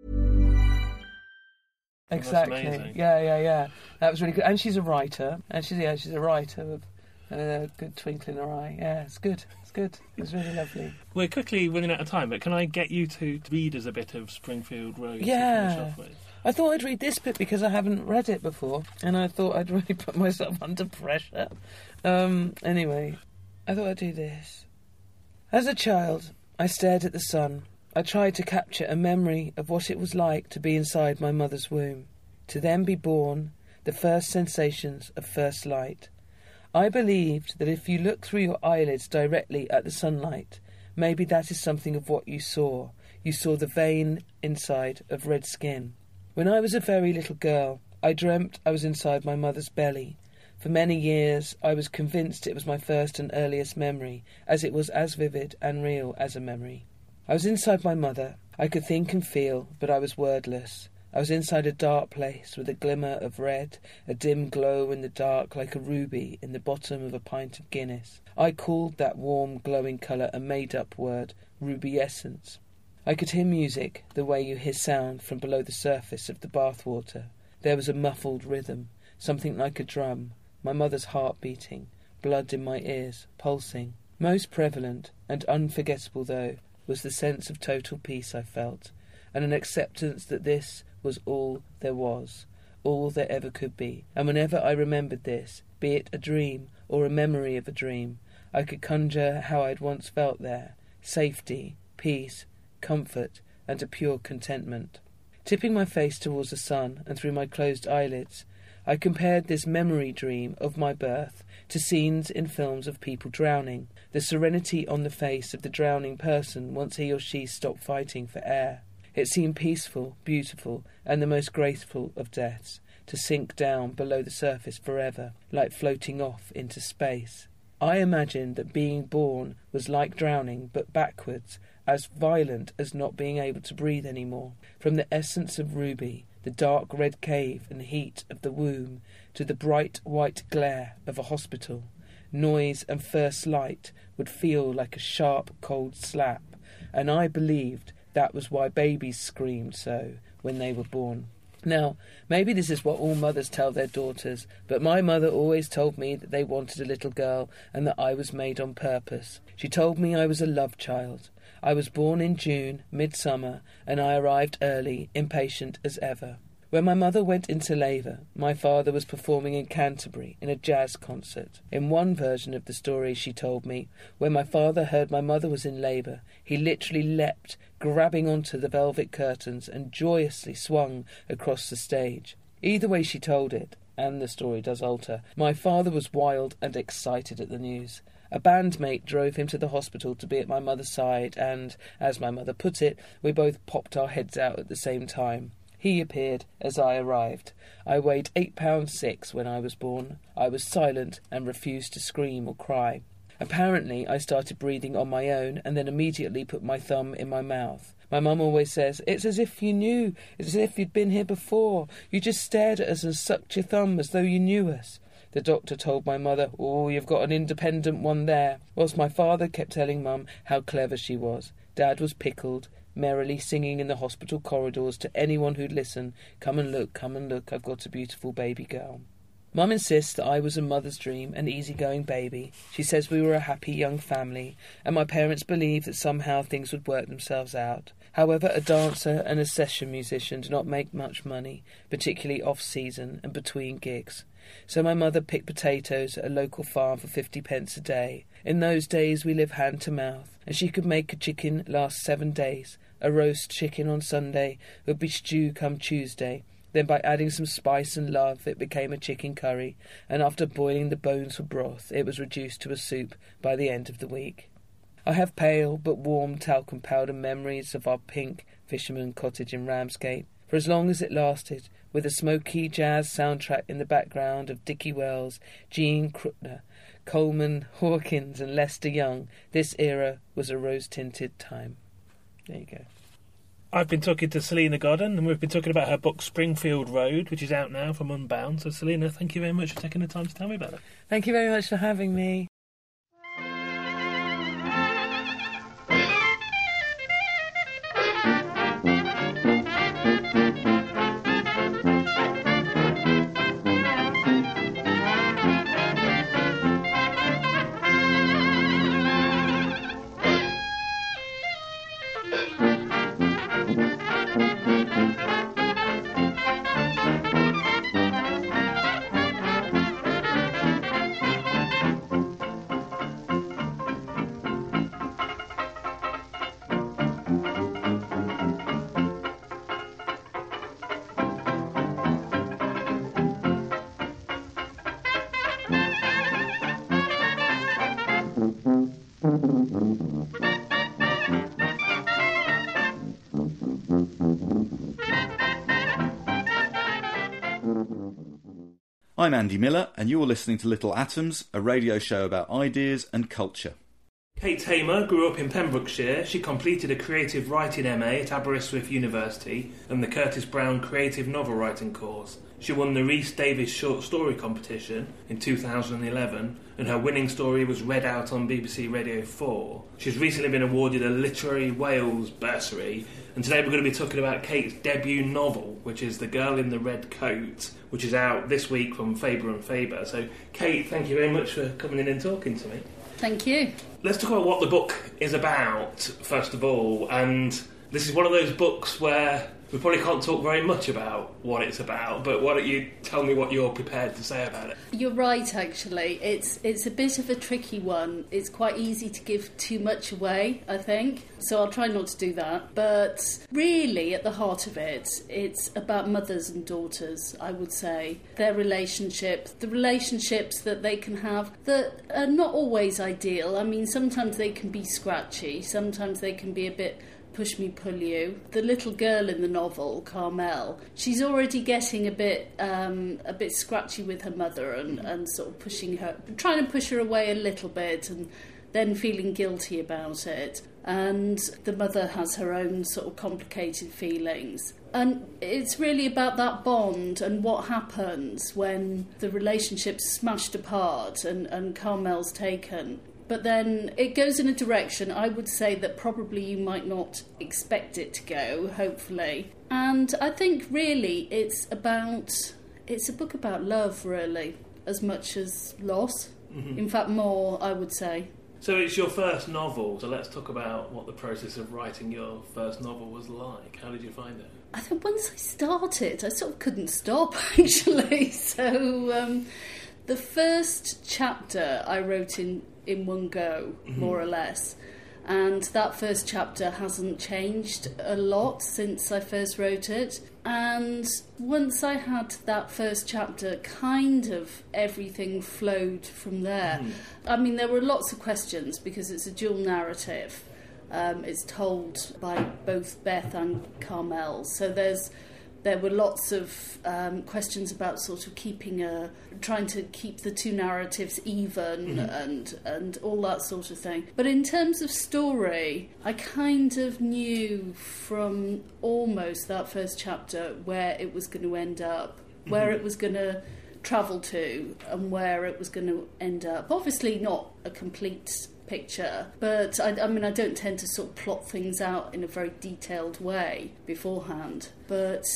Exactly. Yeah, yeah, yeah. That was really good. And she's a writer. And she's yeah, she's a writer with a good twinkle in her eye. Yeah, it's good. It's good. It's really lovely. We're quickly running out of time, but can I get you to read us a bit of Springfield Rose? Yeah. To finish off with? I thought I'd read this bit because I haven't read it before, and I thought I'd really put myself under pressure. Um, anyway, I thought I'd do this. As a child, I stared at the sun. I tried to capture a memory of what it was like to be inside my mother's womb, to then be born, the first sensations of first light. I believed that if you look through your eyelids directly at the sunlight, maybe that is something of what you saw. You saw the vein inside of red skin. When I was a very little girl, I dreamt I was inside my mother's belly. For many years, I was convinced it was my first and earliest memory, as it was as vivid and real as a memory. I was inside my mother. I could think and feel, but I was wordless. I was inside a dark place with a glimmer of red, a dim glow in the dark like a ruby in the bottom of a pint of Guinness. I called that warm, glowing colour a made-up word, rubiescence. I could hear music, the way you hear sound from below the surface of the bathwater. There was a muffled rhythm, something like a drum, my mother's heart beating, blood in my ears, pulsing. Most prevalent, and unforgettable though, was the sense of total peace I felt, and an acceptance that this was all there was, all there ever could be. And whenever I remembered this, be it a dream or a memory of a dream, I could conjure how I'd once felt there, safety, peace, comfort, and a pure contentment. Tipping my face towards the sun and through my closed eyelids, I compared this memory dream of my birth to scenes in films of people drowning, the serenity on the face of the drowning person once he or she stopped fighting for air. It seemed peaceful, beautiful, and the most graceful of deaths, to sink down below the surface forever, like floating off into space. I imagined that being born was like drowning, but backwards, as violent as not being able to breathe any more. From the essence of ruby, the dark red cave and heat of the womb, to the bright white glare of a hospital, noise and first light would feel like a sharp cold slap, and I believed that was why babies screamed so when they were born. Now, maybe this is what all mothers tell their daughters, but my mother always told me that they wanted a little girl and that I was made on purpose. She told me I was a love child. I was born in June, midsummer, and I arrived early, impatient as ever. When my mother went into labour, my father was performing in Canterbury in a jazz concert. In one version of the story, she told me, when my father heard my mother was in labour, he literally leapt, grabbing onto the velvet curtains and joyously swung across the stage. Either way she told it, and the story does alter, my father was wild and excited at the news. A bandmate drove him to the hospital to be at my mother's side, and, as my mother put it, we both popped our heads out at the same time. He appeared as I arrived. I weighed eight pounds six when I was born. I was silent and refused to scream or cry. Apparently, I started breathing on my own and then immediately put my thumb in my mouth. My mum always says, it's as if you knew, it's as if you'd been here before. You just stared at us and sucked your thumb as though you knew us. The doctor told my mother, oh, you've got an independent one there, whilst my father kept telling Mum how clever she was. Dad was pickled, merrily singing in the hospital corridors to anyone who'd listen, come and look, come and look, I've got a beautiful baby girl. Mum insists that I was a mother's dream, an easygoing baby. She says we were a happy young family, and my parents believed that somehow things would work themselves out. However, a dancer and a session musician do not make much money, particularly off-season and between gigs. So my mother picked potatoes at a local farm for fifty pence a day. In those days we lived hand to mouth, and she could make a chicken last seven days. A roast chicken on Sunday would be stew come Tuesday. Then by adding some spice and love it became a chicken curry, and after boiling the bones for broth it was reduced to a soup by the end of the week. I have pale but warm talcum powder memories of our pink fisherman cottage in Ramsgate, for as long as it lasted, with a smoky jazz soundtrack in the background of Dickie Wells, Gene Krupa, Coleman Hawkins and Lester Young, this era was a rose-tinted time. There you go. I've been talking to Selina Godden, and we've been talking about her book Springfield Road, which is out now from Unbound. So, Selina, thank you very much for taking the time to tell me about it. Thank you very much for having me. I'm Andy Miller, and you're listening to Little Atoms, a radio show about ideas and culture. Kate Hamer grew up in Pembrokeshire. She completed a creative writing M A at Aberystwyth University and the Curtis Brown Creative Novel Writing course. She won the Rhys Davies Short Story Competition in two thousand eleven, and her winning story was read out on B B C Radio four. She's recently been awarded a Literary Wales bursary, and today we're going to be talking about Kate's debut novel, which is The Girl in the Red Coat, which is out this week from Faber and Faber. So, Kate, thank you very much for coming in and talking to me. Thank you. Let's talk about what the book is about, first of all, and this is one of those books where we probably can't talk very much about what it's about, but why don't you tell me what you're prepared to say about it? You're right, actually. It's it's a bit of a tricky one. It's quite easy to give too much away, I think, so I'll try not to do that. But really, at the heart of it, it's about mothers and daughters, I would say. Their relationships, the relationships that they can have that are not always ideal. I mean, sometimes they can be scratchy, sometimes they can be a bit push me, pull you. The little girl in the novel, Carmel, she's already getting a bit um, a bit scratchy with her mother and, and sort of pushing her, trying to push her away a little bit and then feeling guilty about it. And the mother has her own sort of complicated feelings. And it's really about that bond and what happens when the relationship's smashed apart and, and Carmel's taken. But then it goes in a direction, I would say, that probably you might not expect it to go, hopefully. And I think really it's about, it's a book about love, really, as much as loss. Mm-hmm. In fact, more, I would say. So it's your first novel, so let's talk about what the process of writing your first novel was like. How did you find it? I think once I started, I sort of couldn't stop, actually. So um, the first chapter I wrote in in one go, mm-hmm. more or less. And that first chapter hasn't changed a lot since I first wrote it. And once I had that first chapter, kind of everything flowed from there. Mm. I mean, there were lots of questions because it's a dual narrative. Um, it's told by both Beth and Carmel. So there's There were lots of um, questions about sort of keeping a, trying to keep the two narratives even mm-hmm. and and all that sort of thing. But in terms of story, I kind of knew from almost that first chapter where it was going to end up, mm-hmm. where it was going to travel to, and where it was going to end up. Obviously, not a complete picture, but I, I mean I don't tend to sort of plot things out in a very detailed way beforehand, but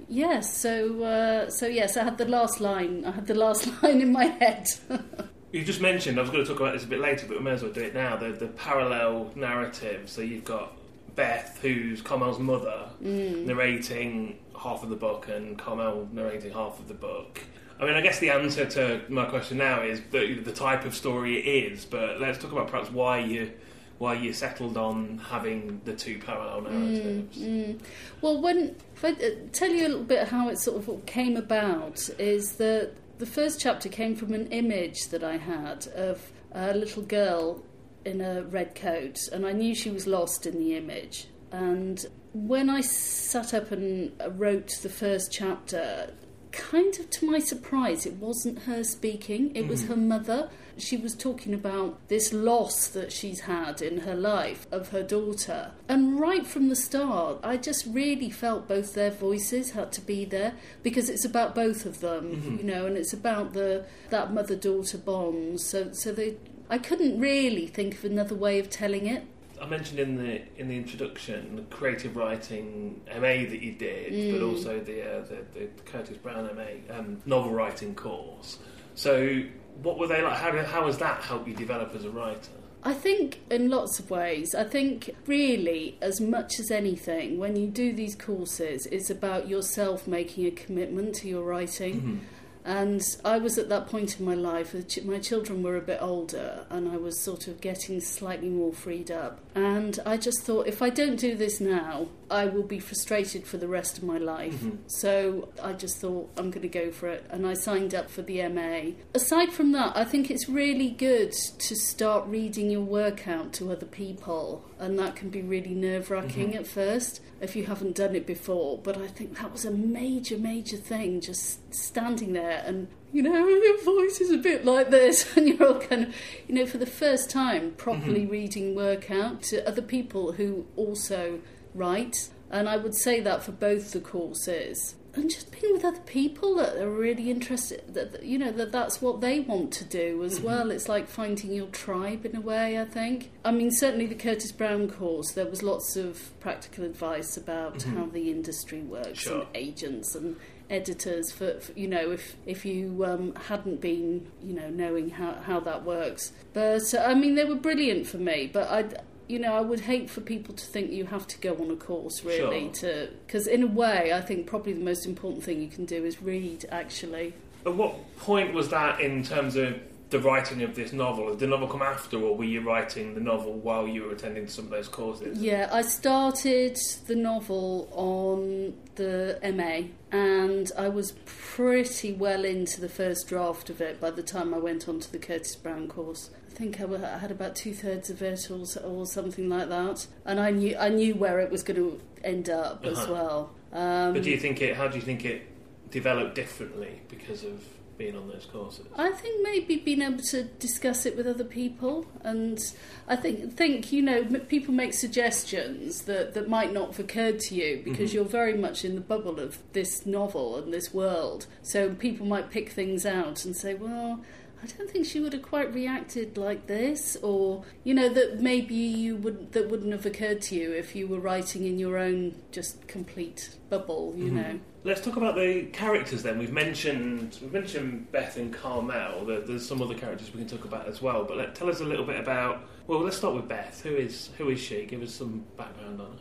Yes, so uh, so yes, I had the last line. I had the last line in my head. You just mentioned, I was going to talk about this a bit later, but we may as well do it now, the, the parallel narrative. So you've got Beth, who's Carmel's mother, mm. narrating half of the book, and Carmel narrating half of the book. I mean, I guess the answer to my question now is the, the type of story it is, but let's talk about perhaps why you why you settled on having the two parallel narratives. Mm, mm. Well, when if I uh, tell you a little bit how it sort of came about, is that the first chapter came from an image that I had of a little girl in a red coat, and I knew she was lost in the image. And when I sat up and wrote the first chapter, kind of to my surprise, it wasn't her speaking, it mm-hmm. was her mother. She was talking about this loss that she's had in her life of her daughter. And right from the start, I just really felt both their voices had to be there, because it's about both of them, mm-hmm. you know, and it's about the that mother-daughter bond. So, so they, I couldn't really think of another way of telling it. I mentioned in the in the introduction the creative writing M A that you did, mm. but also the, uh, the the Curtis Brown M A um, novel writing course. So, what were they like? How did, how has that helped you develop as a writer? I think in lots of ways. I think really, as much as anything, when you do these courses, it's about yourself making a commitment to your writing. Mm-hmm. And I was at that point in my life, my children were a bit older and I was sort of getting slightly more freed up. And I just thought, if I don't do this now, I will be frustrated for the rest of my life. Mm-hmm. So I just thought, I'm going to go for it. And I signed up for the M A. Aside from that, I think it's really good to start reading your work out to other people. And that can be really nerve-wracking mm-hmm. at first, if you haven't done it before. But I think that was a major, major thing, just standing there and, you know, your voice is a bit like this, and you're all kind of, you know, for the first time, properly mm-hmm. reading work out to other people who also write. And I would say that for both the courses. And just being with other people that are really interested, that you know, that that's what they want to do as mm-hmm. well. It's like finding your tribe in a way, I think. I mean, certainly the Curtis Brown course, there was lots of practical advice about mm-hmm. how the industry works sure. and agents and editors for, for you know, if if you um, hadn't been, you know, knowing how, how that works. But, uh, I mean, they were brilliant for me, but I'd... You know, I would hate for people to think you have to go on a course, really, sure. to because in a way, I think probably the most important thing you can do is read, actually. At what point was that in terms of the writing of this novel? Did the novel come after, or were you writing the novel while you were attending some of those courses? Yeah, I started the novel on the M A, and I was pretty well into the first draft of it by the time I went on to the Curtis Brown course. I think I had about two thirds of it, or, or something like that, and I knew I knew where it was going to end up uh-huh. as well. Um, but do you think it? How do you think it developed differently because of being on those courses? I think maybe being able to discuss it with other people, and I think think you know people make suggestions that, that might not have occurred to you because mm-hmm. you're very much in the bubble of this novel and this world. So people might pick things out and say, well, I don't think she would have quite reacted like this, or you know that maybe you would that wouldn't have occurred to you if you were writing in your own just complete bubble, you mm-hmm. know. Let's talk about the characters then. We've mentioned we've mentioned Beth and Carmel. There's some other characters we can talk about as well. But let, tell us a little bit about. Well, let's start with Beth. Who is who is she? Give us some background on her.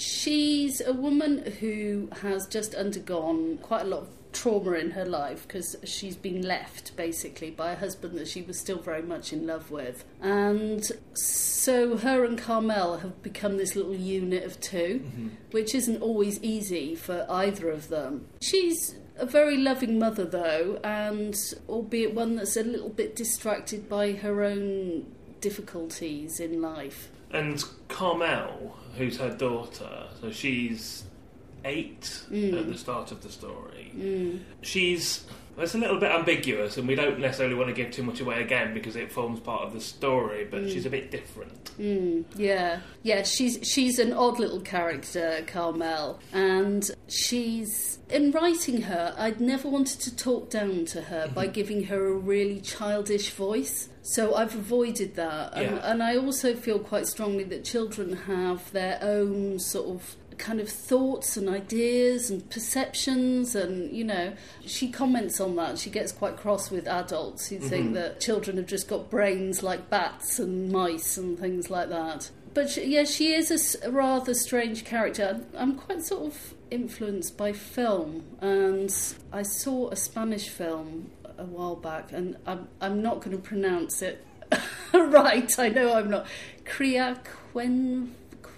She's a woman who has just undergone quite a lot of trauma in her life because she's been left basically by a husband that she was still very much in love with, and so her and Carmel have become this little unit of two, mm-hmm. which isn't always easy for either of them. She's a very loving mother though, and albeit one that's a little bit distracted by her own difficulties in life. And Carmel, who's her daughter, so she's eight mm. at the start of the story. Mm. She's... It's a little bit ambiguous, and we don't necessarily want to give too much away again because it forms part of the story, but mm. she's a bit different. Mm, yeah. Yeah, she's she's an odd little character, Carmel, and she's... In writing her, I'd never wanted to talk down to her mm-hmm. by giving her a really childish voice, so I've avoided that. And, yeah. and I also feel quite strongly that children have their own sort of kind of thoughts and ideas and perceptions, and, you know, she comments on that. She gets quite cross with adults who mm-hmm. think that children have just got brains like bats and mice and things like that. But she, yeah, she is a, a rather strange character. I'm quite sort of influenced by film, and I saw a Spanish film a while back, and I'm, I'm not going to pronounce it right, I know I'm not. Cria Quen...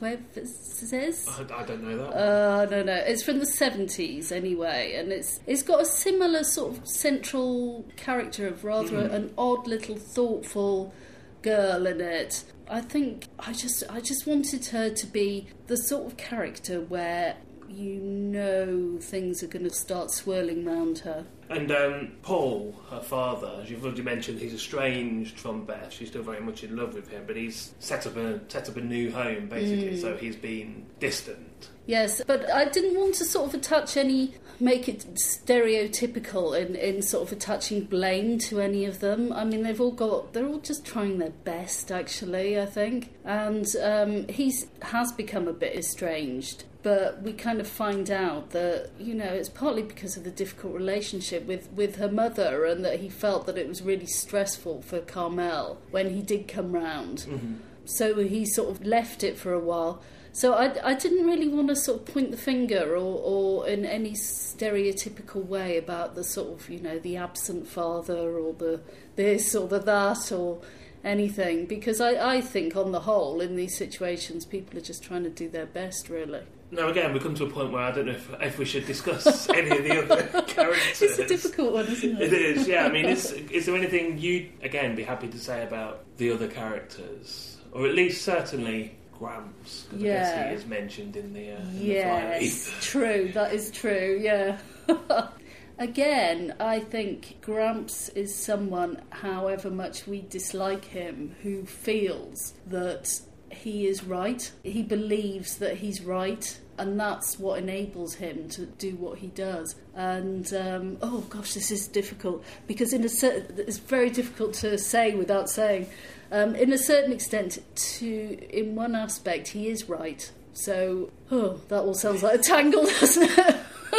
Cuevas? I, I don't know that. Uh, no, no. It's from the seventies anyway, and it's it's got a similar sort of central character of rather mm. an odd little thoughtful girl in it. I think I just I just wanted her to be the sort of character where you know things are going to start swirling round her. And um, Paul, her father, as you've already mentioned, he's estranged from Beth. She's still very much in love with him, but he's set up a set up a new home, basically, mm. so he's been distant. Yes, but I didn't want to sort of attach any, make it stereotypical in, in sort of attaching blame to any of them. I mean, they've all got, they're all just trying their best, actually, I think. And um, he's has become a bit estranged. But we kind of find out that, you know, it's partly because of the difficult relationship with, with her mother, and that he felt that it was really stressful for Carmel when he did come round. Mm-hmm. So he sort of left it for a while. So I, I didn't really want to sort of point the finger or, or in any stereotypical way about the sort of, you know, the absent father or the this or the that or anything, because I, I think on the whole in these situations people are just trying to do their best, really. Now again, we come to a point where I don't know if, if we should discuss any of the other characters. It's a difficult one, isn't it? It is, yeah. I mean, is, is there anything you'd, again, be happy to say about the other characters? Or at least certainly Gramps, because yeah. I guess he is mentioned in the, uh, in yes, the Flyleaf. True, that is true, yeah. Again, I think Gramps is someone, however much we dislike him, who feels that he is right. He believes that he's right, and that's what enables him to do what he does. And um, oh gosh, this is difficult, because in a certain, it's very difficult to say without saying. Um, in a certain extent, to in one aspect, he is right. So, oh, that all sounds like a tangle, doesn't it?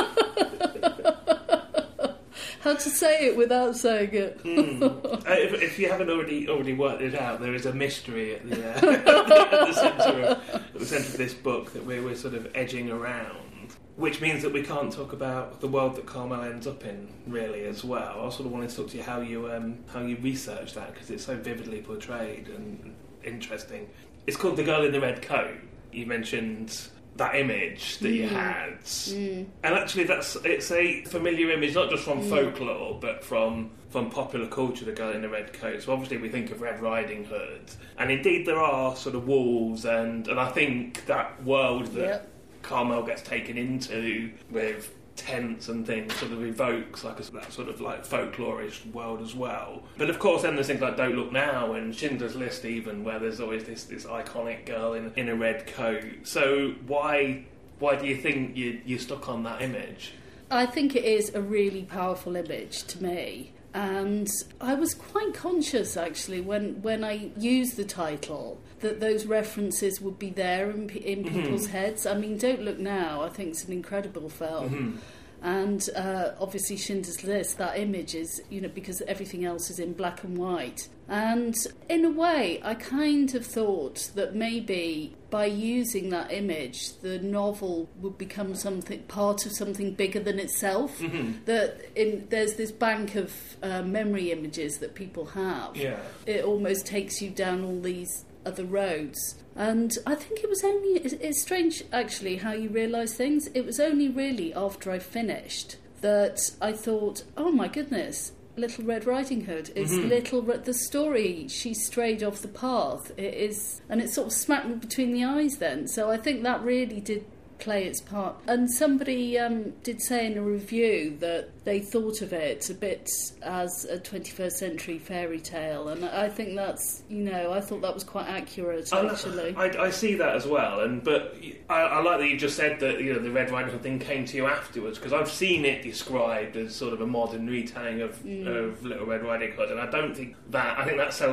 How to say it without saying it? mm. uh, if, if you haven't already already worked it out, there is a mystery at the, uh, at the centre of, at the centre of this book that we're, we're sort of edging around, which means that we can't talk about the world that Carmel ends up in, really, as well. I sort of wanted to talk to you how you um, how you research that, because it's so vividly portrayed and interesting. It's called The Girl in the Red Coat. You mentioned that image that mm. you had, mm. and actually that's it's a familiar image, not just from mm. folklore but from from popular culture, the Girl in the Red Coat. So obviously we think of Red Riding Hood, and indeed there are sort of wolves, and, and I think that world that yep. Carmel gets taken into with tents and things sort of evokes like a, that sort of like folklorish world as well. But of course then there's things like Don't Look Now and Schindler's List even, where there's always this, this iconic girl in, in a red coat. So why why do you think you, you're stuck on that image? I think it is a really powerful image to me. And I was quite conscious, actually, when, when I used the title, that those references would be there in, in people's mm-hmm. heads. I mean, Don't Look Now, I think it's an incredible film. Mm-hmm. And uh, obviously Schindler's List, that image is, you know, because everything else is in black and white. And in a way, I kind of thought that maybe by using that image, the novel would become something, part of something bigger than itself. Mm-hmm. That in, there's this bank of uh, memory images that people have. Yeah. It almost takes you down all these other roads. And I think it was only, it's strange actually how you realise things. It was only really after I finished that I thought, oh my goodness, Little Red Riding Hood is mm-hmm. little the story. She strayed off the path. It is, and it sort of smacked me between the eyes then. So I think that really did play its part. And somebody um, did say in a review that they thought of it a bit as a twenty-first century fairy tale, and I think that's, you know, I thought that was quite accurate, actually. I, I, I see that as well, and but I, I like that you just said that, you know, the Red Riding Hood thing came to you afterwards, because I've seen it described as sort of a modern retelling of, mm. of Little Red Riding Hood, and I don't think that, I think that sells it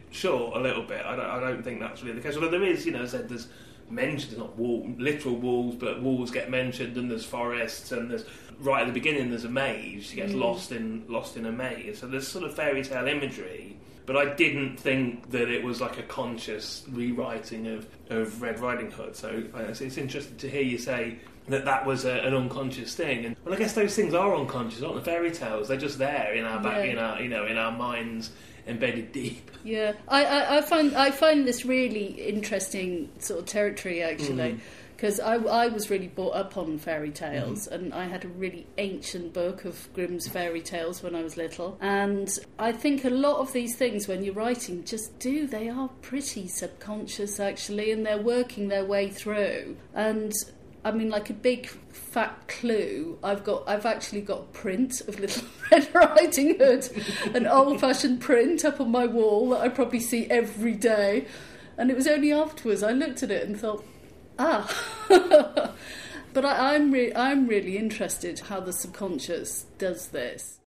short a little bit. I don't, I don't think that's really the case. Although there is, you know, as I said, there's mentioned, not wall, literal walls, but walls get mentioned, and there's forests, and there's right at the beginning there's a maze. She gets mm. lost in lost in a maze. So there's sort of fairy tale imagery. But I didn't think that it was like a conscious rewriting of, of Red Riding Hood. So uh, it's, it's interesting to hear you say that that was a, an unconscious thing. And well, I guess those things are unconscious, aren't the fairy tales? They're just there in our back, yeah. in our you know in our minds, embedded deep. Yeah, I, I, I find I find this really interesting sort of territory actually. Mm. Because I, I was really brought up on fairy tales, mm-hmm. and I had a really ancient book of Grimm's fairy tales when I was little. And I think a lot of these things, when you're writing, just do, they are pretty subconscious, actually, and they're working their way through. And, I mean, like a big fat clue, I've got, I've actually got a print of Little Red Riding Hood, an old-fashioned print up on my wall that I probably see every day. And it was only afterwards I looked at it and thought, ah, but I, I'm re- I'm really interested how the subconscious does this.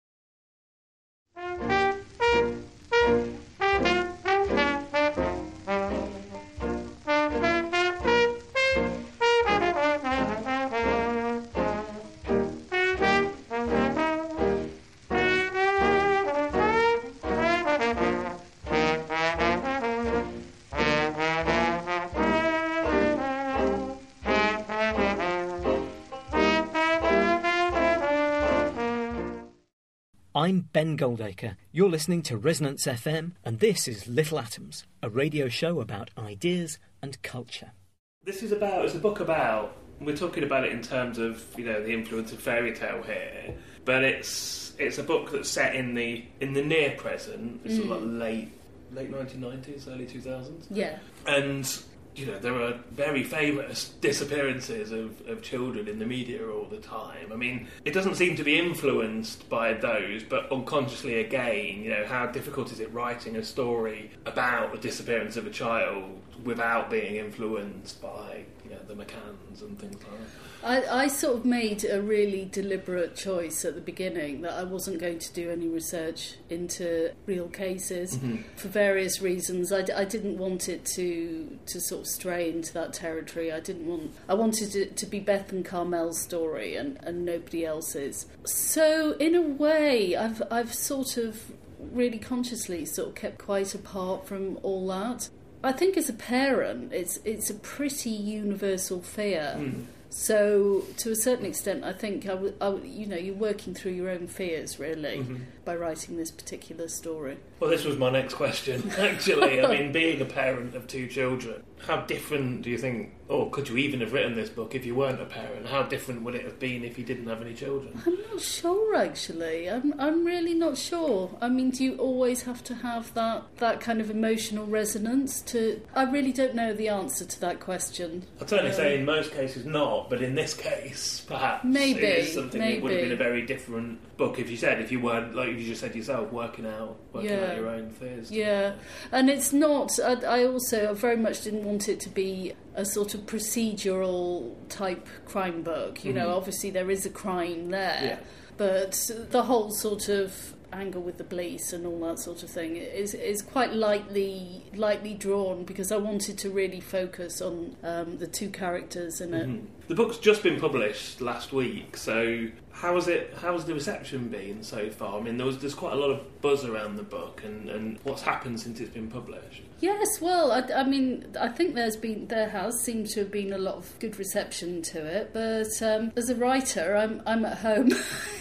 I'm Ben Goldacre. You're listening to Resonance F M, and this is Little Atoms, a radio show about ideas and culture. This is about, it's a book about, we're talking about it in terms of, you know, the influence of fairy tale here, but it's it's a book that's set in the in the near present, it's mm. sort of like late late nineteen nineties, early two thousands. Yeah. And, you know, there are very famous disappearances of, of children in the media all the time. I mean, it doesn't seem to be influenced by those, but unconsciously again, you know, how difficult is it writing a story about the disappearance of a child without being influenced by, you know, the McCanns and things like that? I, I sort of made a really deliberate choice at the beginning that I wasn't going to do any research into real cases mm-hmm. for various reasons. I, I didn't want it to to sort of stray into that territory. I didn't want. I wanted it to be Beth and Carmel's story and, and nobody else's. So in a way, I've I've sort of really consciously sort of kept quite apart from all that. I think as a parent, it's it's a pretty universal fear. Mm. So, to a certain extent, I think, I w- I w- you know, you're working through your own fears, really, mm-hmm. by writing this particular story. Well, this was my next question, actually. I mean, being a parent of two children, how different do you think, or could you even have written this book if you weren't a parent? How different would it have been if you didn't have any children? I'm not sure, actually. I'm I'm really not sure. I mean, do you always have to have that, that kind of emotional resonance to... I really don't know the answer to that question. I'd certainly um, say in most cases not, but in this case, perhaps maybe, it is something maybe. that would have been a very different book if you said, if you weren't, like you just said yourself, working out, working yeah. out your own fears. Yeah, and it's not, I, I also very much didn't want it to be a sort of procedural type crime book. You mm-hmm. know, obviously there is a crime there, yeah. but the whole sort of angle with the police and all that sort of thing is is quite lightly lightly drawn because I wanted to really focus on um, the two characters in it. Mm-hmm. The book's just been published last week, so how has it? How's the reception been so far? I mean, there was there's quite a lot of buzz around the book, and, and what's happened since it's been published? Yes, well, I, I mean, I think there's been there has seemed to have been a lot of good reception to it, but um, as a writer, I'm I'm at home.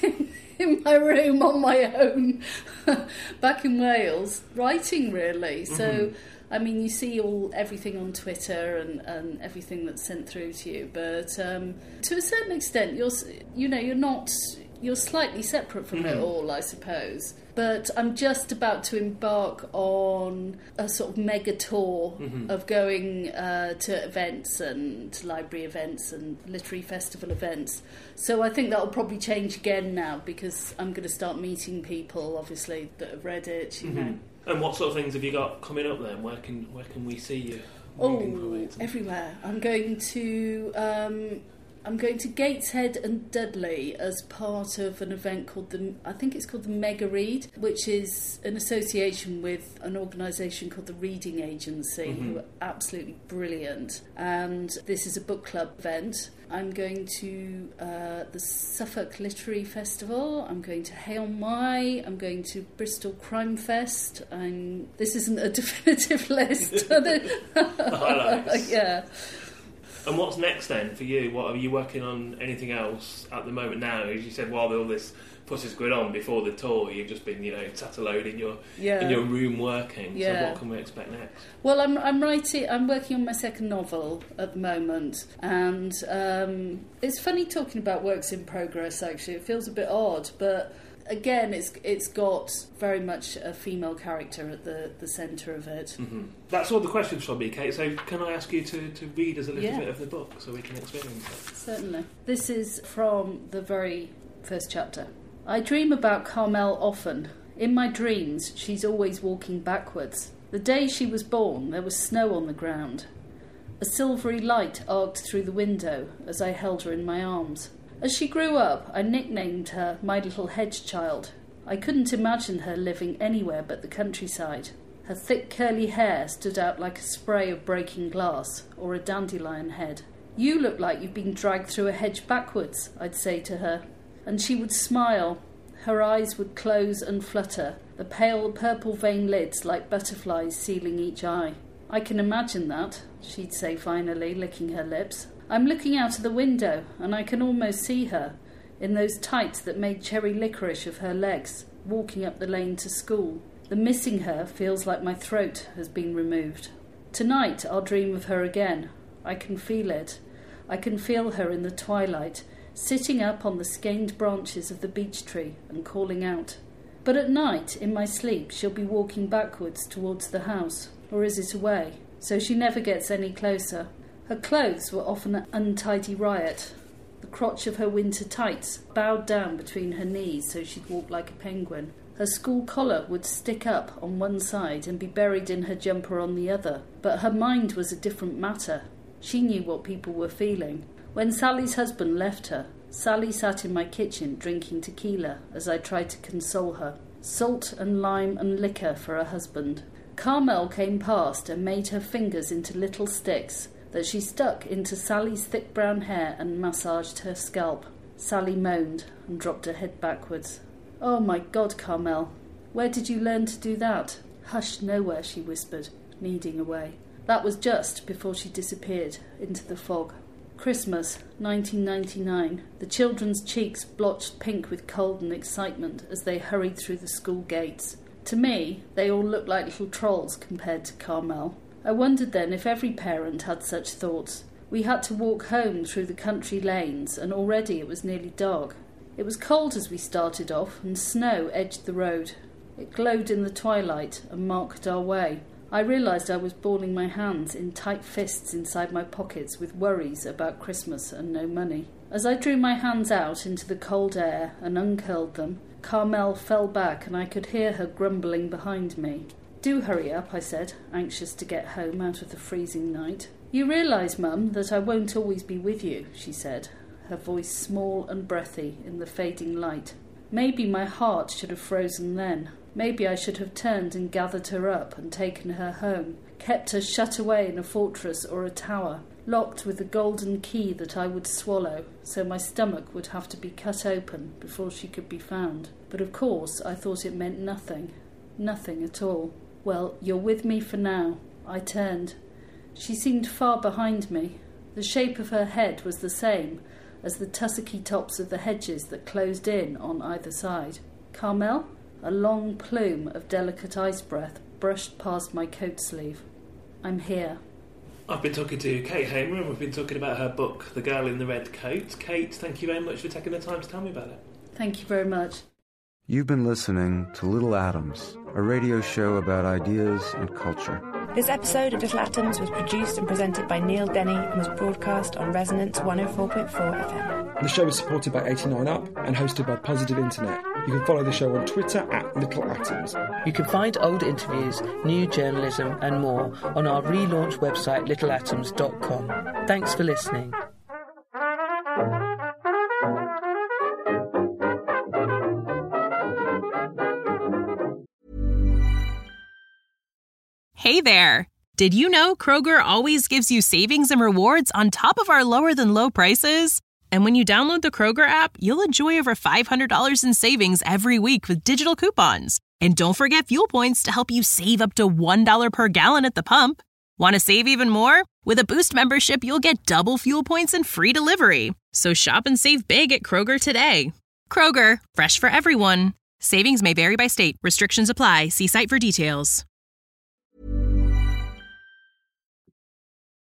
in my room on my own back in Wales writing really so mm-hmm. I mean you see all everything on Twitter and, and everything that's sent through to you but um, to a certain extent you're you know you're not you're slightly separate from mm-hmm. it all I suppose but I'm just about to embark on a sort of mega tour mm-hmm. of going uh, to events and library events and literary festival events. So I think that'll probably change again now because I'm going to start meeting people, obviously, that have read it, you mm-hmm. know. And what sort of things have you got coming up then? Where can where can we see you? Oh, everywhere. I'm going to... Um, I'm going to Gateshead and Dudley as part of an event called the, I think it's called the Mega Read, which is an association with an organisation called the Reading Agency, mm-hmm. who are absolutely brilliant. And this is a book club event. I'm going to uh, the Suffolk Literary Festival. I'm going to Hale Mai. I'm going to Bristol Crime Fest. I'm, this isn't a definitive list. Highlights. Yeah. And what's next then for you? What are you working on? Anything else at the moment now? As you said, while all this push is going on before the tour, you've just been, you know, sat alone in your yeah. in your room working. Yeah. So what can we expect next? Well, I'm I'm writing. I'm working on my second novel at the moment, and um, it's funny talking about works in progress. Actually, it feels a bit odd, but. Again, it's it's got very much a female character at the, the centre of it. Mm-hmm. That's all the questions from me, Kate. So can I ask you to, to read us a little yeah. bit of the book so we can experience it? Certainly. This is from the very first chapter. I dream about Carmel often. In my dreams, she's always walking backwards. The day she was born, there was snow on the ground. A silvery light arced through the window as I held her in my arms. As she grew up, I nicknamed her my little hedge child. I couldn't imagine her living anywhere but the countryside. Her thick curly hair stood out like a spray of breaking glass or a dandelion head. You look like you've been dragged through a hedge backwards, I'd say to her. And she would smile. Her eyes would close and flutter, the pale purple vein lids like butterflies sealing each eye. I can imagine that, she'd say finally, licking her lips. I'm looking out of the window, and I can almost see her, in those tights that made cherry licorice of her legs, walking up the lane to school. The missing her feels like my throat has been removed. Tonight I'll dream of her again. I can feel it. I can feel her in the twilight, sitting up on the skeined branches of the beech tree and calling out. But at night, in my sleep, she'll be walking backwards towards the house, or is it away? So she never gets any closer. Her clothes were often an untidy riot. The crotch of her winter tights bowed down between her knees so she'd walk like a penguin. Her school collar would stick up on one side and be buried in her jumper on the other. But her mind was a different matter. She knew what people were feeling. When Sally's husband left her, Sally sat in my kitchen drinking tequila as I tried to console her. Salt and lime and liquor for her husband. Carmel came past and made her fingers into little sticks that she stuck into Sally's thick brown hair and massaged her scalp. Sally moaned and dropped her head backwards. Oh, my God, Carmel, where did you learn to do that? Hush, nowhere, she whispered, kneading away. That was just before she disappeared into the fog. Christmas, nineteen ninety-nine. The children's cheeks blotched pink with cold and excitement as they hurried through the school gates. To me, they all looked like little trolls compared to Carmel. I wondered then if every parent had such thoughts. We had to walk home through the country lanes, and already it was nearly dark. It was cold as we started off, and snow edged the road. It glowed in the twilight and marked our way. I realised I was balling my hands in tight fists inside my pockets with worries about Christmas and no money. As I drew my hands out into the cold air and uncurled them, Carmel fell back and I could hear her grumbling behind me. Do hurry up, I said, anxious to get home out of the freezing night. You realise, Mum, that I won't always be with you, she said, her voice small and breathy in the fading light. Maybe my heart should have frozen then. Maybe I should have turned and gathered her up and taken her home, kept her shut away in a fortress or a tower, locked with a golden key that I would swallow, so my stomach would have to be cut open before she could be found. But of course I thought it meant nothing. Nothing at all. Well, you're with me for now. I turned. She seemed far behind me. The shape of her head was the same as the tussocky tops of the hedges that closed in on either side. Carmel? A long plume of delicate ice breath brushed past my coat sleeve. I'm here. I've been talking to Kate Hamer and we've been talking about her book, The Girl in the Red Coat. Kate, thank you very much for taking the time to tell me about it. Thank you very much. You've been listening to Little Atoms, a radio show about ideas and culture. This episode of Little Atoms was produced and presented by Neil Denny and was broadcast on Resonance one oh four point four F M. The show is supported by eighty-nine up and hosted by Positive Internet. You can follow the show on Twitter at Little Atoms. You can find old interviews, new journalism and more on our relaunched website little atoms dot com. Thanks for listening. Hey there! Did you know Kroger always gives you savings and rewards on top of our lower-than-low prices? And when you download the Kroger app, you'll enjoy over five hundred dollars in savings every week with digital coupons. And don't forget fuel points to help you save up to one dollar per gallon at the pump. Want to save even more? With a Boost membership, you'll get double fuel points and free delivery. So shop and save big at Kroger today. Kroger, fresh for everyone. Savings may vary by state. Restrictions apply. See site for details.